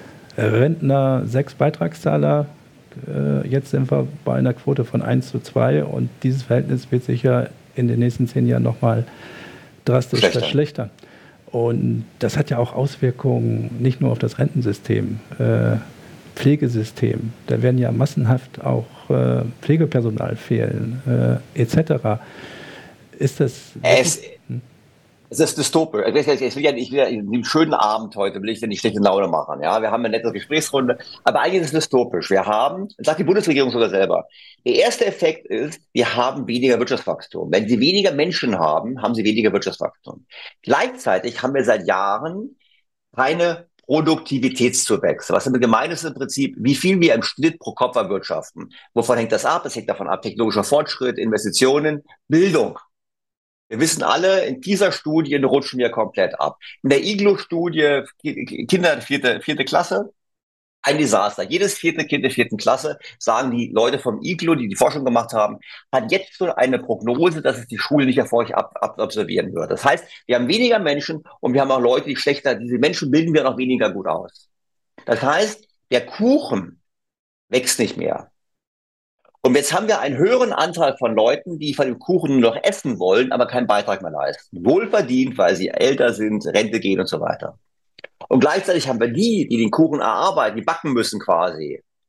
Rentner sechs Beitragszahler. Äh, jetzt sind wir bei einer Quote von eins zu zwei und dieses Verhältnis wird sich ja in den nächsten zehn Jahren nochmal drastisch Schlechter. verschlechtern. Und das hat ja auch Auswirkungen nicht nur auf das Rentensystem. Äh, Pflegesystem, da werden ja massenhaft auch äh, Pflegepersonal fehlen, äh, et cetera. Ist das... Es, hm? es ist dystopisch. Ich will ja, ich will ja in dem schönen Abend heute, will ich ja nicht schlechte Laune machen. Ja, wir haben eine nette Gesprächsrunde, aber eigentlich ist es dystopisch. Wir haben, das sagt die Bundesregierung sogar selber, der erste Effekt ist, wir haben weniger Wirtschaftswachstum. Wenn Sie weniger Menschen haben, haben Sie weniger Wirtschaftswachstum. Gleichzeitig haben wir seit Jahren keine Produktivitätszuwächse. Was damit gemeint ist im Prinzip, wie viel wir im Schnitt pro Kopf erwirtschaften. Wovon hängt das ab? Das hängt davon ab, technologischer Fortschritt, Investitionen, Bildung. Wir wissen alle, in dieser Studie rutschen wir komplett ab. In der I G L O-Studie, Kinder vierte, vierte Klasse, ein Desaster. Jedes vierte Kind der vierten Klasse, sagen die Leute vom I G L O, die die Forschung gemacht haben, hat jetzt schon eine Prognose, dass es die Schule nicht erfolgreich ab, ab, absolvieren wird. Das heißt, wir haben weniger Menschen und wir haben auch Leute, die schlechter, diese Menschen bilden wir noch weniger gut aus. Das heißt, der Kuchen wächst nicht mehr. Und jetzt haben wir einen höheren Anteil von Leuten, die von dem Kuchen nur noch essen wollen, aber keinen Beitrag mehr leisten. Wohlverdient, weil sie älter sind, Rente gehen und so weiter. Und gleichzeitig haben wir die, die den Kuchen erarbeiten, die backen müssen quasi.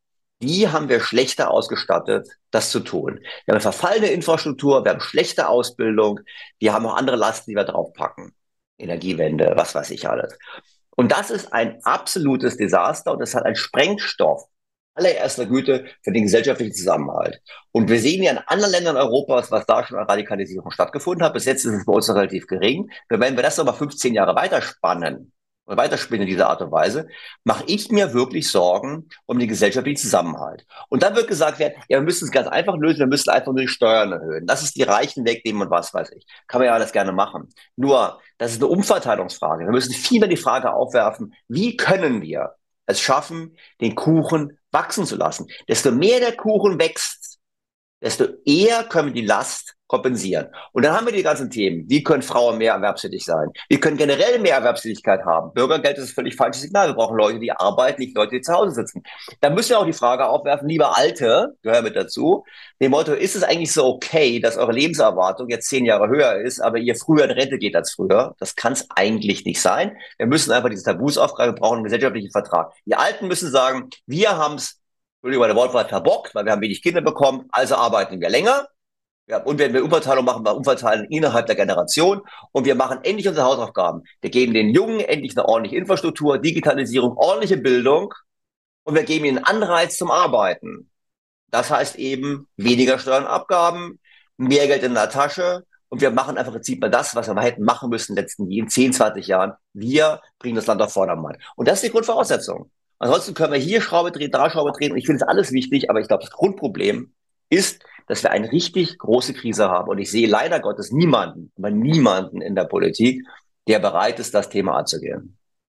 die haben wir schlechter ausgestattet, das zu tun. Wir haben eine verfallene Infrastruktur, wir haben schlechte Ausbildung, wir haben auch andere Lasten, die wir draufpacken. Energiewende, was weiß ich alles. Und das ist ein absolutes Desaster und das hat einen Sprengstoff allererster Güte für den gesellschaftlichen Zusammenhalt. Und wir sehen ja in anderen Ländern Europas, was da schon an Radikalisierung stattgefunden hat. Bis jetzt ist es bei uns noch relativ gering. Wenn wir das aber fünfzehn Jahre weiterspannen oder weiterspinnen in dieser Art und Weise, mache ich mir wirklich Sorgen um den gesellschaftlichen Zusammenhalt. Und dann wird gesagt werden, ja, wir müssen es ganz einfach lösen, wir müssen einfach nur die Steuern erhöhen. Das ist die Reichen wegnehmen und was weiß ich. Kann man ja alles gerne machen. Nur, das ist eine Umverteilungsfrage. Wir müssen viel mehr die Frage aufwerfen, wie können wir es schaffen, den Kuchen wachsen zu lassen. Desto mehr der Kuchen wächst, desto eher können wir die Last kompensieren. Und dann haben wir die ganzen Themen. Wie können Frauen mehr erwerbstätig sein? Wir können generell mehr Erwerbstätigkeit haben. Bürgergeld ist ein völlig falsches Signal. Wir brauchen Leute, die arbeiten, nicht Leute, die zu Hause sitzen. Da müssen wir auch die Frage aufwerfen, lieber Alte, gehören mit dazu, dem Motto, ist es eigentlich so okay, dass eure Lebenserwartung jetzt zehn Jahre höher ist, aber ihr früher in Rente geht als früher? Das kann es eigentlich nicht sein. Wir müssen einfach diese Tabus aufgreifen, wir brauchen einen gesellschaftlichen Vertrag. Die Alten müssen sagen, wir haben es, Entschuldigung, der Wortwahl verbockt, weil wir haben wenig Kinder bekommen, also arbeiten wir länger. Ja, und wenn wir Umverteilung machen, wir umverteilen innerhalb der Generation und wir machen endlich unsere Hausaufgaben. Wir geben den Jungen endlich eine ordentliche Infrastruktur, Digitalisierung, ordentliche Bildung und wir geben ihnen Anreiz zum Arbeiten. Das heißt eben weniger Steuern und Abgaben, mehr Geld in der Tasche und wir machen einfach im Prinzip mal das, was wir mal hätten machen müssen in den letzten zehn, zwanzig Jahren. Wir bringen das Land auf Vordermann. Und das ist die Grundvoraussetzung. Ansonsten können wir hier Schraube drehen, da Schraube drehen und ich finde es alles wichtig, aber ich glaube, das Grundproblem ist, dass wir eine richtig große Krise haben. Und ich sehe leider Gottes niemanden, aber niemanden in der Politik, der bereit ist, das Thema anzugehen.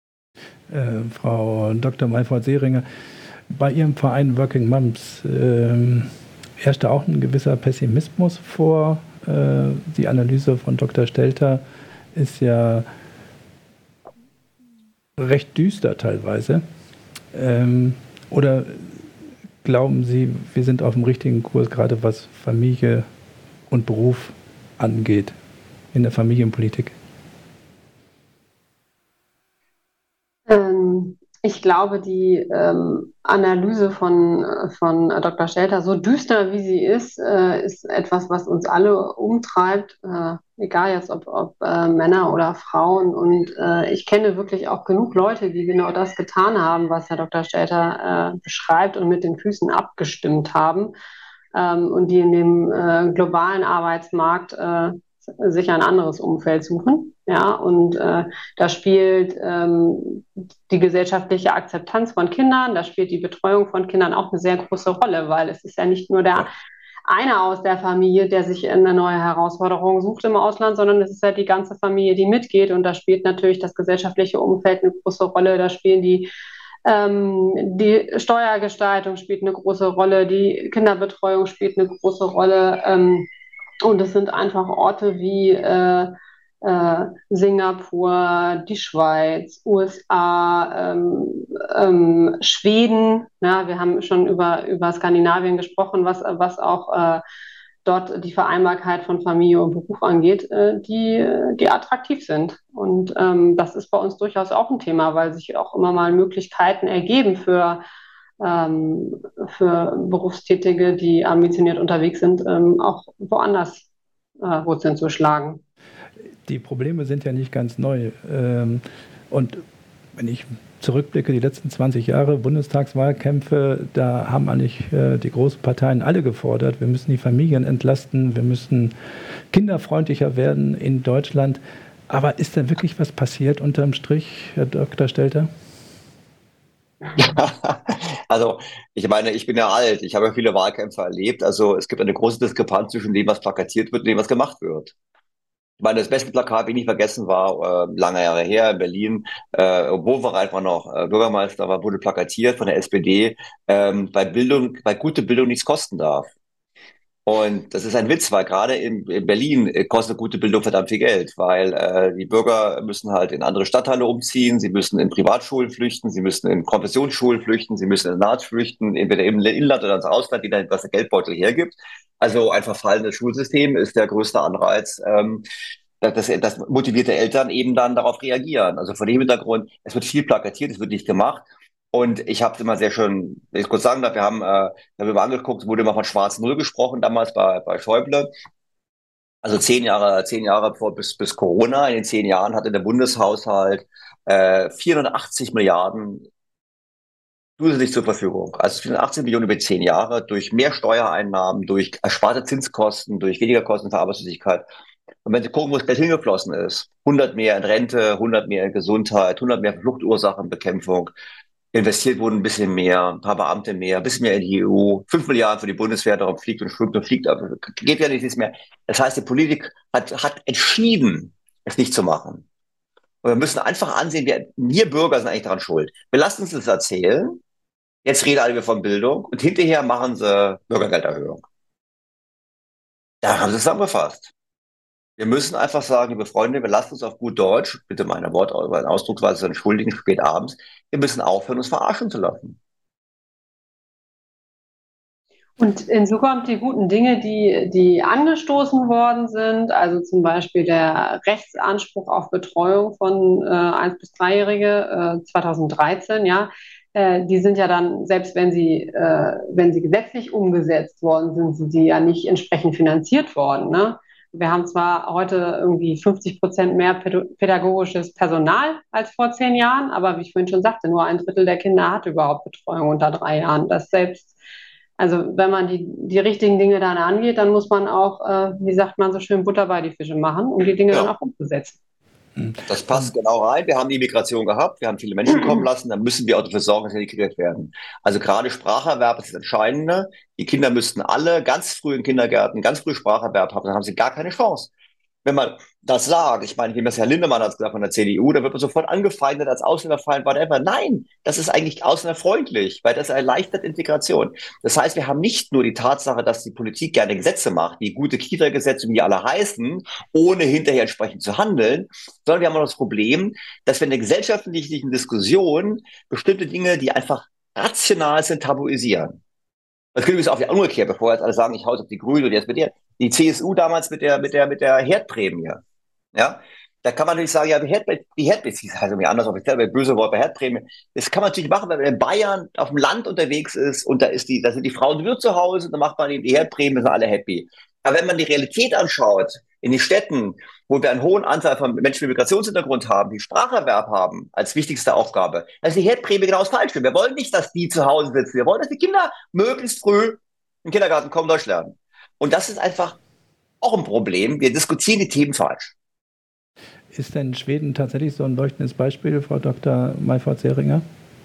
Äh, Frau Doktor Mayfort-Sehringer, bei Ihrem Verein Working Moms äh, herrschte auch ein gewisser Pessimismus vor. Äh, die Analyse von Doktor Stelter ist ja recht düster teilweise. Ähm, oder glauben Sie, wir sind auf dem richtigen Kurs, gerade was Familie und Beruf angeht, in der Familienpolitik? Ähm, ich glaube, die ähm, Analyse von, von Doktor Stelter, so düster wie sie ist, äh, ist etwas, was uns alle umtreibt, äh, egal jetzt ob, ob äh, Männer oder Frauen. Und äh, ich kenne wirklich auch genug Leute, die genau das getan haben, was Herr Doktor Stelter äh, beschreibt und mit den Füßen abgestimmt haben ähm, und die in dem äh, globalen Arbeitsmarkt äh, sich ein anderes Umfeld suchen. Ja, und äh, da spielt ähm, die gesellschaftliche Akzeptanz von Kindern, da spielt die Betreuung von Kindern auch eine sehr große Rolle, weil es ist ja nicht nur der eine aus der Familie, der sich eine neue Herausforderung sucht im Ausland, sondern es ist ja die ganze Familie, die mitgeht. Und da spielt natürlich das gesellschaftliche Umfeld eine große Rolle. Da spielen die ähm, die Steuergestaltung spielt eine große Rolle, die Kinderbetreuung spielt eine große Rolle. Ähm, und es sind einfach Orte wie äh, äh, Singapur, die Schweiz, U S A, ähm, ähm, Schweden. Ja, wir haben schon über, über Skandinavien gesprochen, was, was auch äh, dort die Vereinbarkeit von Familie und Beruf angeht, äh, die, die attraktiv sind. Und ähm, das ist bei uns durchaus auch ein Thema, weil sich auch immer mal Möglichkeiten ergeben für ähm, für Berufstätige, die ambitioniert unterwegs sind, ähm, auch woanders äh, Wurzeln zu schlagen. Die Probleme sind ja nicht ganz neu. Ähm, und wenn ich zurückblicke, die letzten zwanzig Jahre Bundestagswahlkämpfe, da haben eigentlich äh, die großen Parteien alle gefordert, wir müssen die Familien entlasten, wir müssen kinderfreundlicher werden in Deutschland. Aber ist da wirklich was passiert unterm Strich, Herr Doktor Stelter? Also, ich meine, ich bin ja alt, ich habe ja viele Wahlkämpfe erlebt. Also, es gibt eine große Diskrepanz zwischen dem, was plakatiert wird und dem, was gemacht wird. Ich meine, das beste Plakat, wie ich vergessen war, äh, lange Jahre her in Berlin, äh, obwohl wir einfach noch äh, Bürgermeister war, wurde plakatiert von der S P D, ähm, bei Bildung, bei gute Bildung nichts kosten darf. Und das ist ein Witz, weil gerade in, in Berlin äh, kostet gute Bildung verdammt viel Geld, weil äh, die Bürger müssen halt in andere Stadtteile umziehen, sie müssen in Privatschulen flüchten, sie müssen in Konfessionsschulen flüchten, sie müssen in Naht flüchten, entweder im Inland oder ins Ausland, je nachdem, was der Geldbeutel hergibt. Also ein verfallendes Schulsystem ist der größte Anreiz, ähm, dass, dass motivierte Eltern eben dann darauf reagieren. Also vor dem Hintergrund, es wird viel plakatiert, es wird nicht gemacht. Und ich habe es immer sehr schön, wenn ich kurz sagen darf, wir haben, äh, da haben wir mal angeguckt, wurde immer von Schwarz Null gesprochen, damals bei, bei Schäuble. Also zehn Jahre, zehn Jahre vor bis, bis Corona. In den zehn Jahren hatte der Bundeshaushalt äh, vierhundertachtzig Milliarden zusätzlich zur Verfügung. Also vierhundertachtzig Millionen über zehn Jahre durch mehr Steuereinnahmen, durch ersparte Zinskosten, durch weniger Kosten für Arbeitslosigkeit. Und wenn Sie gucken, wo das Geld hingeflossen ist, hundert mehr in Rente, hundert mehr in Gesundheit, hundert mehr für Fluchtursachenbekämpfung, investiert wurden ein bisschen mehr, ein paar Beamte mehr, ein bisschen mehr in die E U, fünf Milliarden für die Bundeswehr, darum fliegt und schwimmt und fliegt, aber geht ja nichts mehr. Das heißt, die Politik hat, hat entschieden, es nicht zu machen. Und wir müssen einfach ansehen, wir, wir Bürger sind eigentlich daran schuld. Wir lassen uns das erzählen, jetzt reden alle von Bildung und hinterher machen sie Bürgergelderhöhung. Da haben sie es zusammengefasst. Wir müssen einfach sagen, liebe Freunde, wir lassen uns auf gut Deutsch, bitte meine Wort, meine Ausdrucksweise entschuldigen, spät abends, wir müssen aufhören, uns verarschen zu lassen. Und hinzu kommt die guten Dinge, die, die angestoßen worden sind, also zum Beispiel der Rechtsanspruch auf Betreuung von äh, eins- bis dreijährige äh, zweitausenddreizehn, ja, äh, die sind ja dann, selbst wenn sie, äh, wenn sie gesetzlich umgesetzt worden sind, sind sie ja nicht entsprechend finanziert worden, ne? Wir haben zwar heute irgendwie fünfzig Prozent mehr pädagogisches Personal als vor zehn Jahren, aber wie ich vorhin schon sagte, nur ein Drittel der Kinder hat überhaupt Betreuung unter drei Jahren. Das selbst, also wenn man die, die richtigen Dinge dann angeht, dann muss man auch, äh, wie sagt man so schön, Butter bei die Fische machen, um die Dinge ja. dann auch umzusetzen. Das passt genau rein. Wir haben die Migration gehabt, wir haben viele Menschen kommen lassen, dann müssen wir auch dafür sorgen, dass sie integriert werden. Also gerade Spracherwerb ist das Entscheidende. Die Kinder müssten alle ganz früh in Kindergärten, ganz früh Spracherwerb haben, dann haben sie gar keine Chance. Wenn man das sagt, ich meine, wie das Herr Lindemann hat gesagt von der C D U, da wird man sofort angefeindet als Ausländerfeind, whatever. Nein, das ist eigentlich ausländerfreundlich, weil das erleichtert Integration. Das heißt, wir haben nicht nur die Tatsache, dass die Politik gerne Gesetze macht, wie gute Kita-Gesetze, wie die alle heißen, ohne hinterher entsprechend zu handeln, sondern wir haben auch das Problem, dass wir in der gesellschaftlichen Diskussion bestimmte Dinge, die einfach rational sind, tabuisieren. Das gilt übrigens auch die umgekehrt, bevor jetzt alle sagen, ich hau auf die Grünen und jetzt mit der, die C S U damals mit der, mit der, mit der Herdprämie. Ja, da kann man natürlich sagen, ja, die Herdprämie, die Herdprämie, das heißt irgendwie anders offiziell, aber böse Wort bei Herdprämie. Das kann man natürlich machen, wenn man in Bayern auf dem Land unterwegs ist und da ist die, da sind die Frauen wir zu Hause, dann macht man eben die Herdprämie, sind alle happy. Aber wenn man die Realität anschaut, in den Städten, wo wir einen hohen Anteil von Menschen mit Migrationshintergrund haben, die Spracherwerb haben als wichtigste Aufgabe, dann ist die Herdprämie genau das Falsche. Wir wollen nicht, dass die zu Hause sitzen. Wir wollen, dass die Kinder möglichst früh im Kindergarten kommen, Deutsch lernen. Und das ist einfach auch ein Problem. Wir diskutieren die Themen falsch. Ist denn Schweden tatsächlich so ein leuchtendes Beispiel, Frau Doktor Mayfort-Sehringer?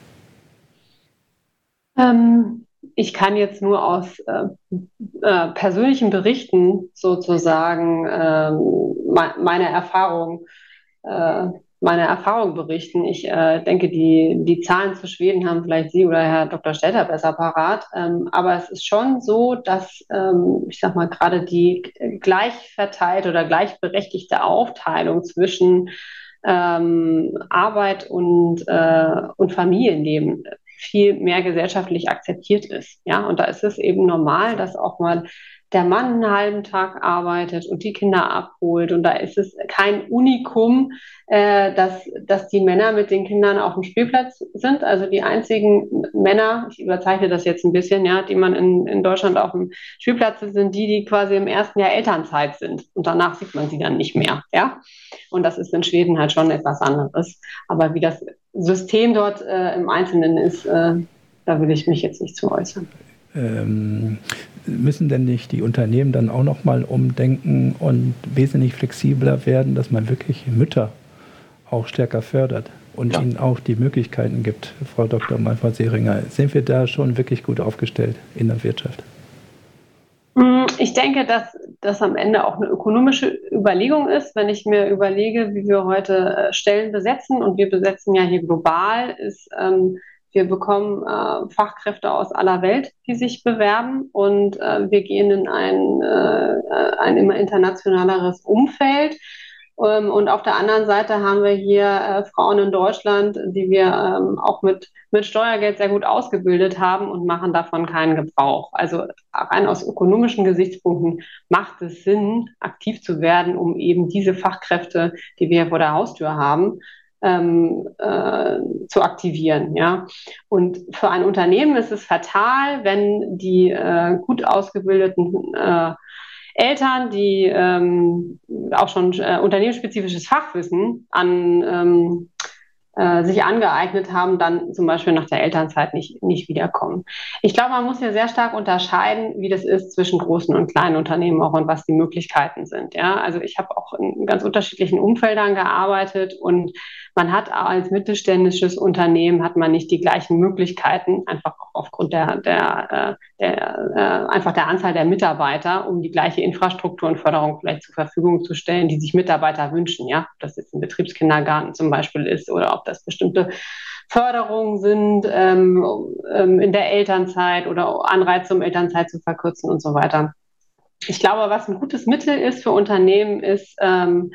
Ähm, ich kann jetzt nur aus äh, äh, persönlichen Berichten sozusagen äh, me- meine Erfahrung, äh, meine Erfahrung berichten. Ich äh, denke, die, die Zahlen zu Schweden haben vielleicht Sie oder Herr Doktor Stelter besser parat. Ähm, aber es ist schon so, dass, ähm, ich sag mal, gerade die gleich verteilte oder gleichberechtigte Aufteilung zwischen ähm, Arbeit und, äh, und Familienleben viel mehr gesellschaftlich akzeptiert ist. Ja, und da ist es eben normal, dass auch mal der Mann einen halben Tag arbeitet und die Kinder abholt. Und da ist es kein Unikum, äh, dass, dass die Männer mit den Kindern auf dem Spielplatz sind. Also die einzigen Männer, ich überzeichne das jetzt ein bisschen, ja, die man in, in Deutschland auf dem Spielplatz sind, die, die quasi im ersten Jahr Elternzeit sind. Und danach sieht man sie dann nicht mehr. Ja? Und das ist in Schweden halt schon etwas anderes. Aber wie das System dort äh, im Einzelnen ist, äh, da will ich mich jetzt nicht zu äußern. Ähm, müssen denn nicht die Unternehmen dann auch nochmal umdenken und wesentlich flexibler werden, dass man wirklich Mütter auch stärker fördert und ja. ihnen auch die Möglichkeiten gibt, Frau Doktor Mayfort-Sehringer? Sind wir da schon wirklich gut aufgestellt in der Wirtschaft? Ich denke, dass das am Ende auch eine ökonomische Überlegung ist. Wenn ich mir überlege, wie wir heute Stellen besetzen, und wir besetzen ja hier global, ist, ähm, wir bekommen äh, Fachkräfte aus aller Welt, die sich bewerben, und äh, wir gehen in ein, äh, ein immer internationaleres Umfeld. Ähm, und auf der anderen Seite haben wir hier äh, Frauen in Deutschland, die wir ähm, auch mit, mit Steuergeld sehr gut ausgebildet haben und machen davon keinen Gebrauch. Also rein aus ökonomischen Gesichtspunkten macht es Sinn, aktiv zu werden, um eben diese Fachkräfte, die wir vor der Haustür haben, ähm, äh, zu aktivieren. Ja? Und für ein Unternehmen ist es fatal, wenn die äh, gut ausgebildeten äh, Eltern, die ähm, auch schon äh, unternehmensspezifisches Fachwissen an ähm, äh, sich angeeignet haben, dann zum Beispiel nach der Elternzeit nicht, nicht wiederkommen. Ich glaube, man muss hier sehr stark unterscheiden, wie das ist zwischen großen und kleinen Unternehmen auch und was die Möglichkeiten sind. Ja? Also ich habe auch in ganz unterschiedlichen Umfeldern gearbeitet und man hat als mittelständisches Unternehmen hat man nicht die gleichen Möglichkeiten, einfach auch aufgrund der, der, der, der einfach der Anzahl der Mitarbeiter, um die gleiche Infrastruktur und Förderung vielleicht zur Verfügung zu stellen, die sich Mitarbeiter wünschen. Ja, ob das jetzt ein Betriebskindergarten zum Beispiel ist oder ob das bestimmte Förderungen sind ähm, in der Elternzeit oder Anreize, um Elternzeit zu verkürzen und so weiter. Ich glaube, was ein gutes Mittel ist für Unternehmen, ist ähm,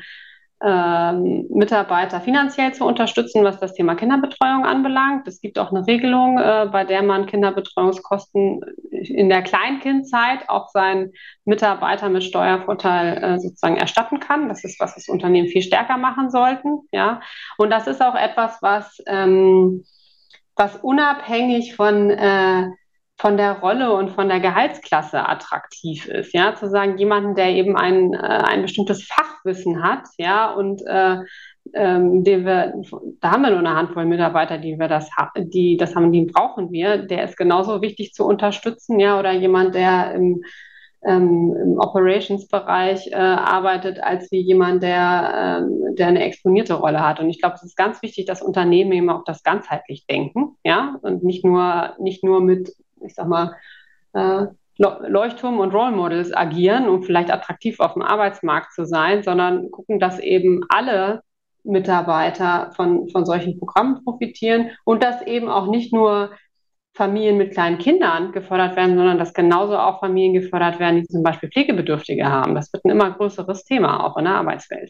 ähm, Mitarbeiter finanziell zu unterstützen, was das Thema Kinderbetreuung anbelangt. Es gibt auch eine Regelung, äh, bei der man Kinderbetreuungskosten in der Kleinkindzeit auch seinen Mitarbeitern mit Steuervorteil äh, sozusagen erstatten kann. Das ist, was das Unternehmen viel stärker machen sollten. Ja? Und das ist auch etwas, was, ähm, was unabhängig von äh, von der Rolle und von der Gehaltsklasse attraktiv ist, ja, zu sagen, jemanden, der eben ein, äh, ein bestimmtes Fachwissen hat, ja, und äh, ähm, den wir, da haben wir nur eine Handvoll Mitarbeiter, die wir das haben, die das haben, die brauchen wir, der ist genauso wichtig zu unterstützen, ja, oder jemand, der im, ähm, im Operations-Bereich äh, arbeitet, als wie jemand, der, ähm, der eine exponierte Rolle hat. Und ich glaube, es ist ganz wichtig, dass Unternehmen eben auch das ganzheitlich denken, ja, und nicht nur, nicht nur mit ich sag mal, äh, Leuchtturm und Role Models agieren, um vielleicht attraktiv auf dem Arbeitsmarkt zu sein, sondern gucken, dass eben alle Mitarbeiter von, von solchen Programmen profitieren und dass eben auch nicht nur Familien mit kleinen Kindern gefördert werden, sondern dass genauso auch Familien gefördert werden, die zum Beispiel Pflegebedürftige haben. Das wird ein immer größeres Thema, auch in der Arbeitswelt.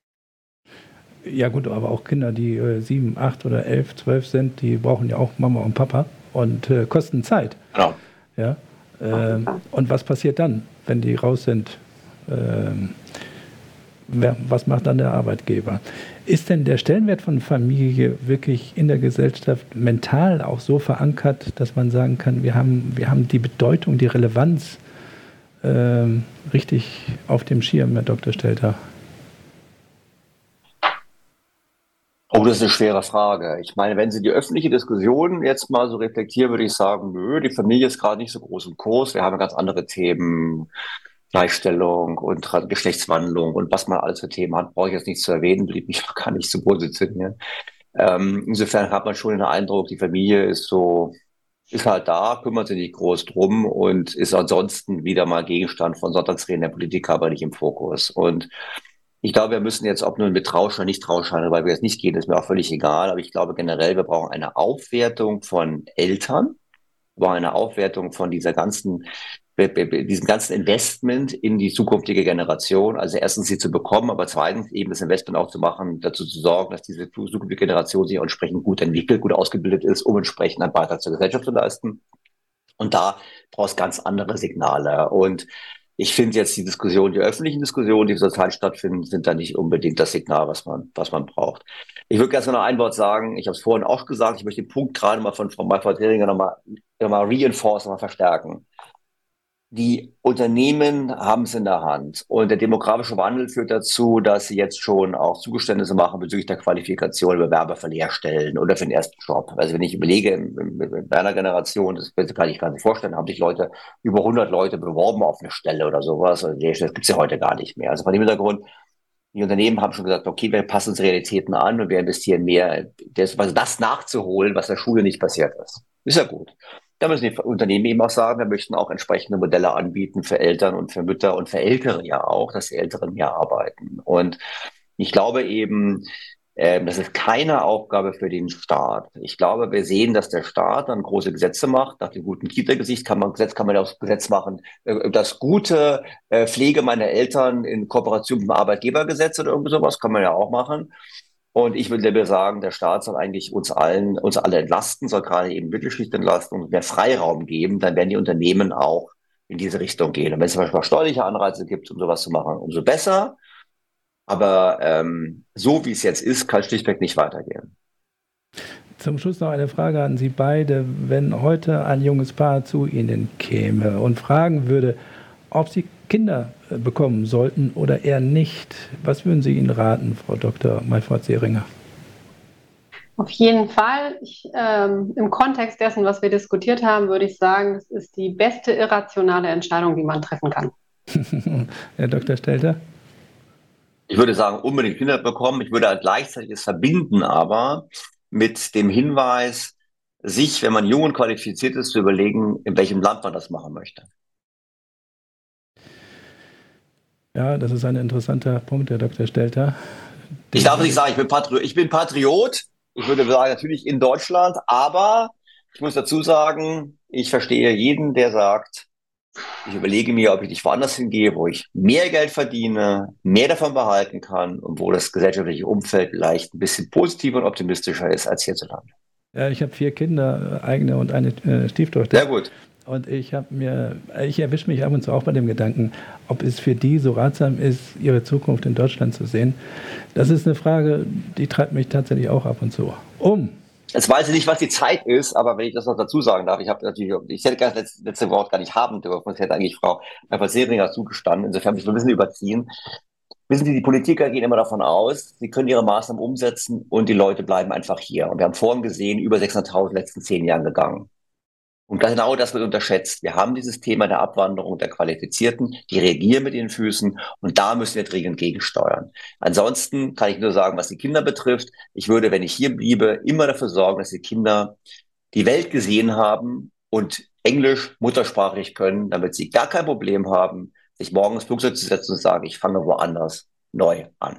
Ja gut, aber auch Kinder, die äh, sieben, acht oder elf, zwölf sind, die brauchen ja auch Mama und Papa und äh, kosten Zeit. Genau. Ja. Äh, und was passiert dann, wenn die raus sind? Ähm, wer, was macht dann der Arbeitgeber? Ist denn der Stellenwert von Familie wirklich in der Gesellschaft mental auch so verankert, dass man sagen kann, wir haben, wir haben die Bedeutung, die Relevanz äh, richtig auf dem Schirm, Herr Doktor Stelter? Oh, das ist eine schwere Frage. Ich meine, wenn Sie die öffentliche Diskussion jetzt mal so reflektieren, würde ich sagen, nö, die Familie ist gerade nicht so groß im Kurs. Wir haben ganz andere Themen, Gleichstellung und Geschlechtswandlung und was man alles für Themen hat, brauche ich jetzt nicht zu erwähnen, blieb mich auch gar nicht zu positionieren. Ähm, insofern hat man schon den Eindruck, die Familie ist so, ist halt da, kümmert sich nicht groß drum und ist ansonsten wieder mal Gegenstand von Sonntagsreden der Politiker, aber nicht im Fokus. Und ich glaube, wir müssen jetzt, ob nun mit Trauschein, nicht Trauschein, weil wir jetzt nicht gehen, ist mir auch völlig egal. Aber ich glaube generell, wir brauchen eine Aufwertung von Eltern, wir brauchen eine Aufwertung von dieser ganzen, diesem ganzen Investment in die zukünftige Generation. Also erstens sie zu bekommen, aber zweitens eben das Investment auch zu machen, dazu zu sorgen, dass diese zukünftige Generation sich entsprechend gut entwickelt, gut ausgebildet ist, um entsprechend einen Beitrag zur Gesellschaft zu leisten. Und da brauchst ganz andere Signale. Und ich finde jetzt die Diskussion, die öffentlichen Diskussionen, die zurzeit stattfinden, sind da nicht unbedingt das Signal, was man, was man braucht. Ich würde gerne noch ein Wort sagen. Ich habe es vorhin auch gesagt. Ich möchte den Punkt gerade mal von Frau Malfort-Heringer nochmal, nochmal reinforcen, nochmal verstärken. Die Unternehmen haben es in der Hand. Und der demografische Wandel führt dazu, dass sie jetzt schon auch Zugeständnisse machen bezüglich der Qualifikation, Bewerber für Lehrstellen oder für den ersten Job. Also wenn ich überlege, in, in, in meiner Generation, das kann ich gar nicht vorstellen, haben sich Leute, über hundert Leute beworben auf eine Stelle oder sowas. Also Lehrstellen, das gibt es ja heute gar nicht mehr. Also von dem Hintergrund, die Unternehmen haben schon gesagt, okay, wir passen uns Realitäten an und wir investieren mehr, das, also das nachzuholen, was der Schule nicht passiert ist. Ist ja gut. Da müssen die Unternehmen eben auch sagen, wir möchten auch entsprechende Modelle anbieten für Eltern und für Mütter und für Ältere ja auch, dass die Älteren mehr arbeiten. Und ich glaube eben, äh, das ist keine Aufgabe für den Staat. Ich glaube, wir sehen, dass der Staat dann große Gesetze macht. Nach dem guten Kita-Gesicht kann man Gesetz kann man ja auch Gesetz machen. Äh, das gute äh, Pflege meiner Eltern in Kooperation mit dem Arbeitgebergesetz oder irgendwie sowas kann man ja auch machen. Und ich würde mir sagen, der Staat soll eigentlich uns allen, uns alle entlasten, soll gerade eben Mittelschicht entlasten und mehr Freiraum geben, dann werden die Unternehmen auch in diese Richtung gehen. Und wenn es zum Beispiel auch steuerliche Anreize gibt, um sowas zu machen, umso besser. Aber ähm, so wie es jetzt ist, kann es schlichtweg nicht weitergehen. Zum Schluss noch eine Frage an Sie beide. Wenn heute ein junges Paar zu Ihnen käme und fragen würde, ob Sie Kinder bekommen sollten oder eher nicht, was würden Sie ihnen raten, Frau Doktor Malfort-Sehringer? Auf jeden Fall. Ich, ähm, im Kontext dessen, was wir diskutiert haben, würde ich sagen, es ist die beste irrationale Entscheidung, die man treffen kann. Herr Doktor Stelter? Ich würde sagen, unbedingt Kinder bekommen. Ich würde halt gleichzeitig es verbinden, aber mit dem Hinweis, sich, wenn man jung und qualifiziert ist, zu überlegen, in welchem Land man das machen möchte. Ja, das ist ein interessanter Punkt, Herr Doktor Stelter. Ich darf nicht sagen, ich bin Patriot. Ich bin Patriot. Ich würde sagen, natürlich in Deutschland, aber ich muss dazu sagen, ich verstehe jeden, der sagt, ich überlege mir, ob ich nicht woanders hingehe, wo ich mehr Geld verdiene, mehr davon behalten kann und wo das gesellschaftliche Umfeld vielleicht ein bisschen positiver und optimistischer ist als hierzulande. Ja, ich habe vier Kinder, eigene und eine äh, Stieftochter. Sehr gut. Und ich habe mir, ich erwische mich ab und zu auch bei dem Gedanken, ob es für die so ratsam ist, ihre Zukunft in Deutschland zu sehen. Das ist eine Frage, die treibt mich tatsächlich auch ab und zu um. Jetzt weiß ich nicht, was die Zeit ist, aber wenn ich das noch dazu sagen darf, ich habe natürlich, ich hätte das letzte, letzte Wort gar nicht haben dürfen. Es hätte eigentlich Frau Malfort-Sehringer zugestanden. Insofern muss ich ein bisschen überziehen. Wissen Sie, die Politiker gehen immer davon aus, sie können ihre Maßnahmen umsetzen und die Leute bleiben einfach hier. Und wir haben vorhin gesehen, über sechshunderttausend in den letzten zehn Jahren gegangen. Und genau das wird unterschätzt. Wir haben dieses Thema der Abwanderung der Qualifizierten, die reagieren mit den Füßen und da müssen wir dringend gegensteuern. Ansonsten kann ich nur sagen, was die Kinder betrifft, ich würde, wenn ich hier bliebe, immer dafür sorgen, dass die Kinder die Welt gesehen haben und Englisch muttersprachlich können, damit sie gar kein Problem haben, sich morgen ins Flugzeug zu setzen und sagen, ich fange woanders neu an.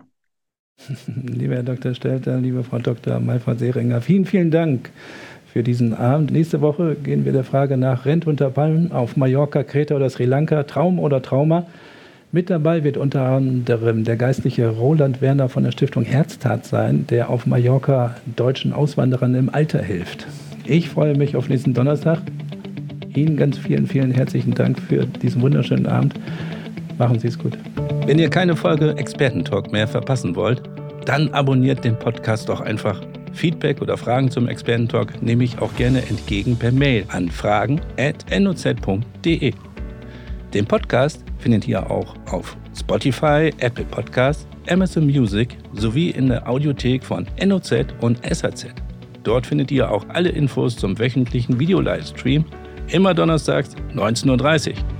Lieber Herr Doktor Stelter, liebe Frau Doktor Malfort-Sehringer, vielen, vielen Dank für diesen Abend. Nächste Woche gehen wir der Frage nach, rennt unter Palmen auf Mallorca, Kreta oder Sri Lanka, Traum oder Trauma? Mit dabei wird unter anderem der geistliche Roland Werner von der Stiftung Herztat sein, der auf Mallorca deutschen Auswanderern im Alter hilft. Ich freue mich auf nächsten Donnerstag. Ihnen ganz vielen, vielen herzlichen Dank für diesen wunderschönen Abend. Machen Sie es gut. Wenn ihr keine Folge Expertentalk mehr verpassen wollt, dann abonniert den Podcast doch einfach. Feedback oder Fragen zum Expertentalk nehme ich auch gerne entgegen per Mail an fragen at noz punkt de. Den Podcast findet ihr auch auf Spotify, Apple Podcasts, Amazon Music sowie in der Audiothek von N O Z und S H Z. Dort findet ihr auch alle Infos zum wöchentlichen Video-Livestream, immer donnerstags neunzehn Uhr dreißig.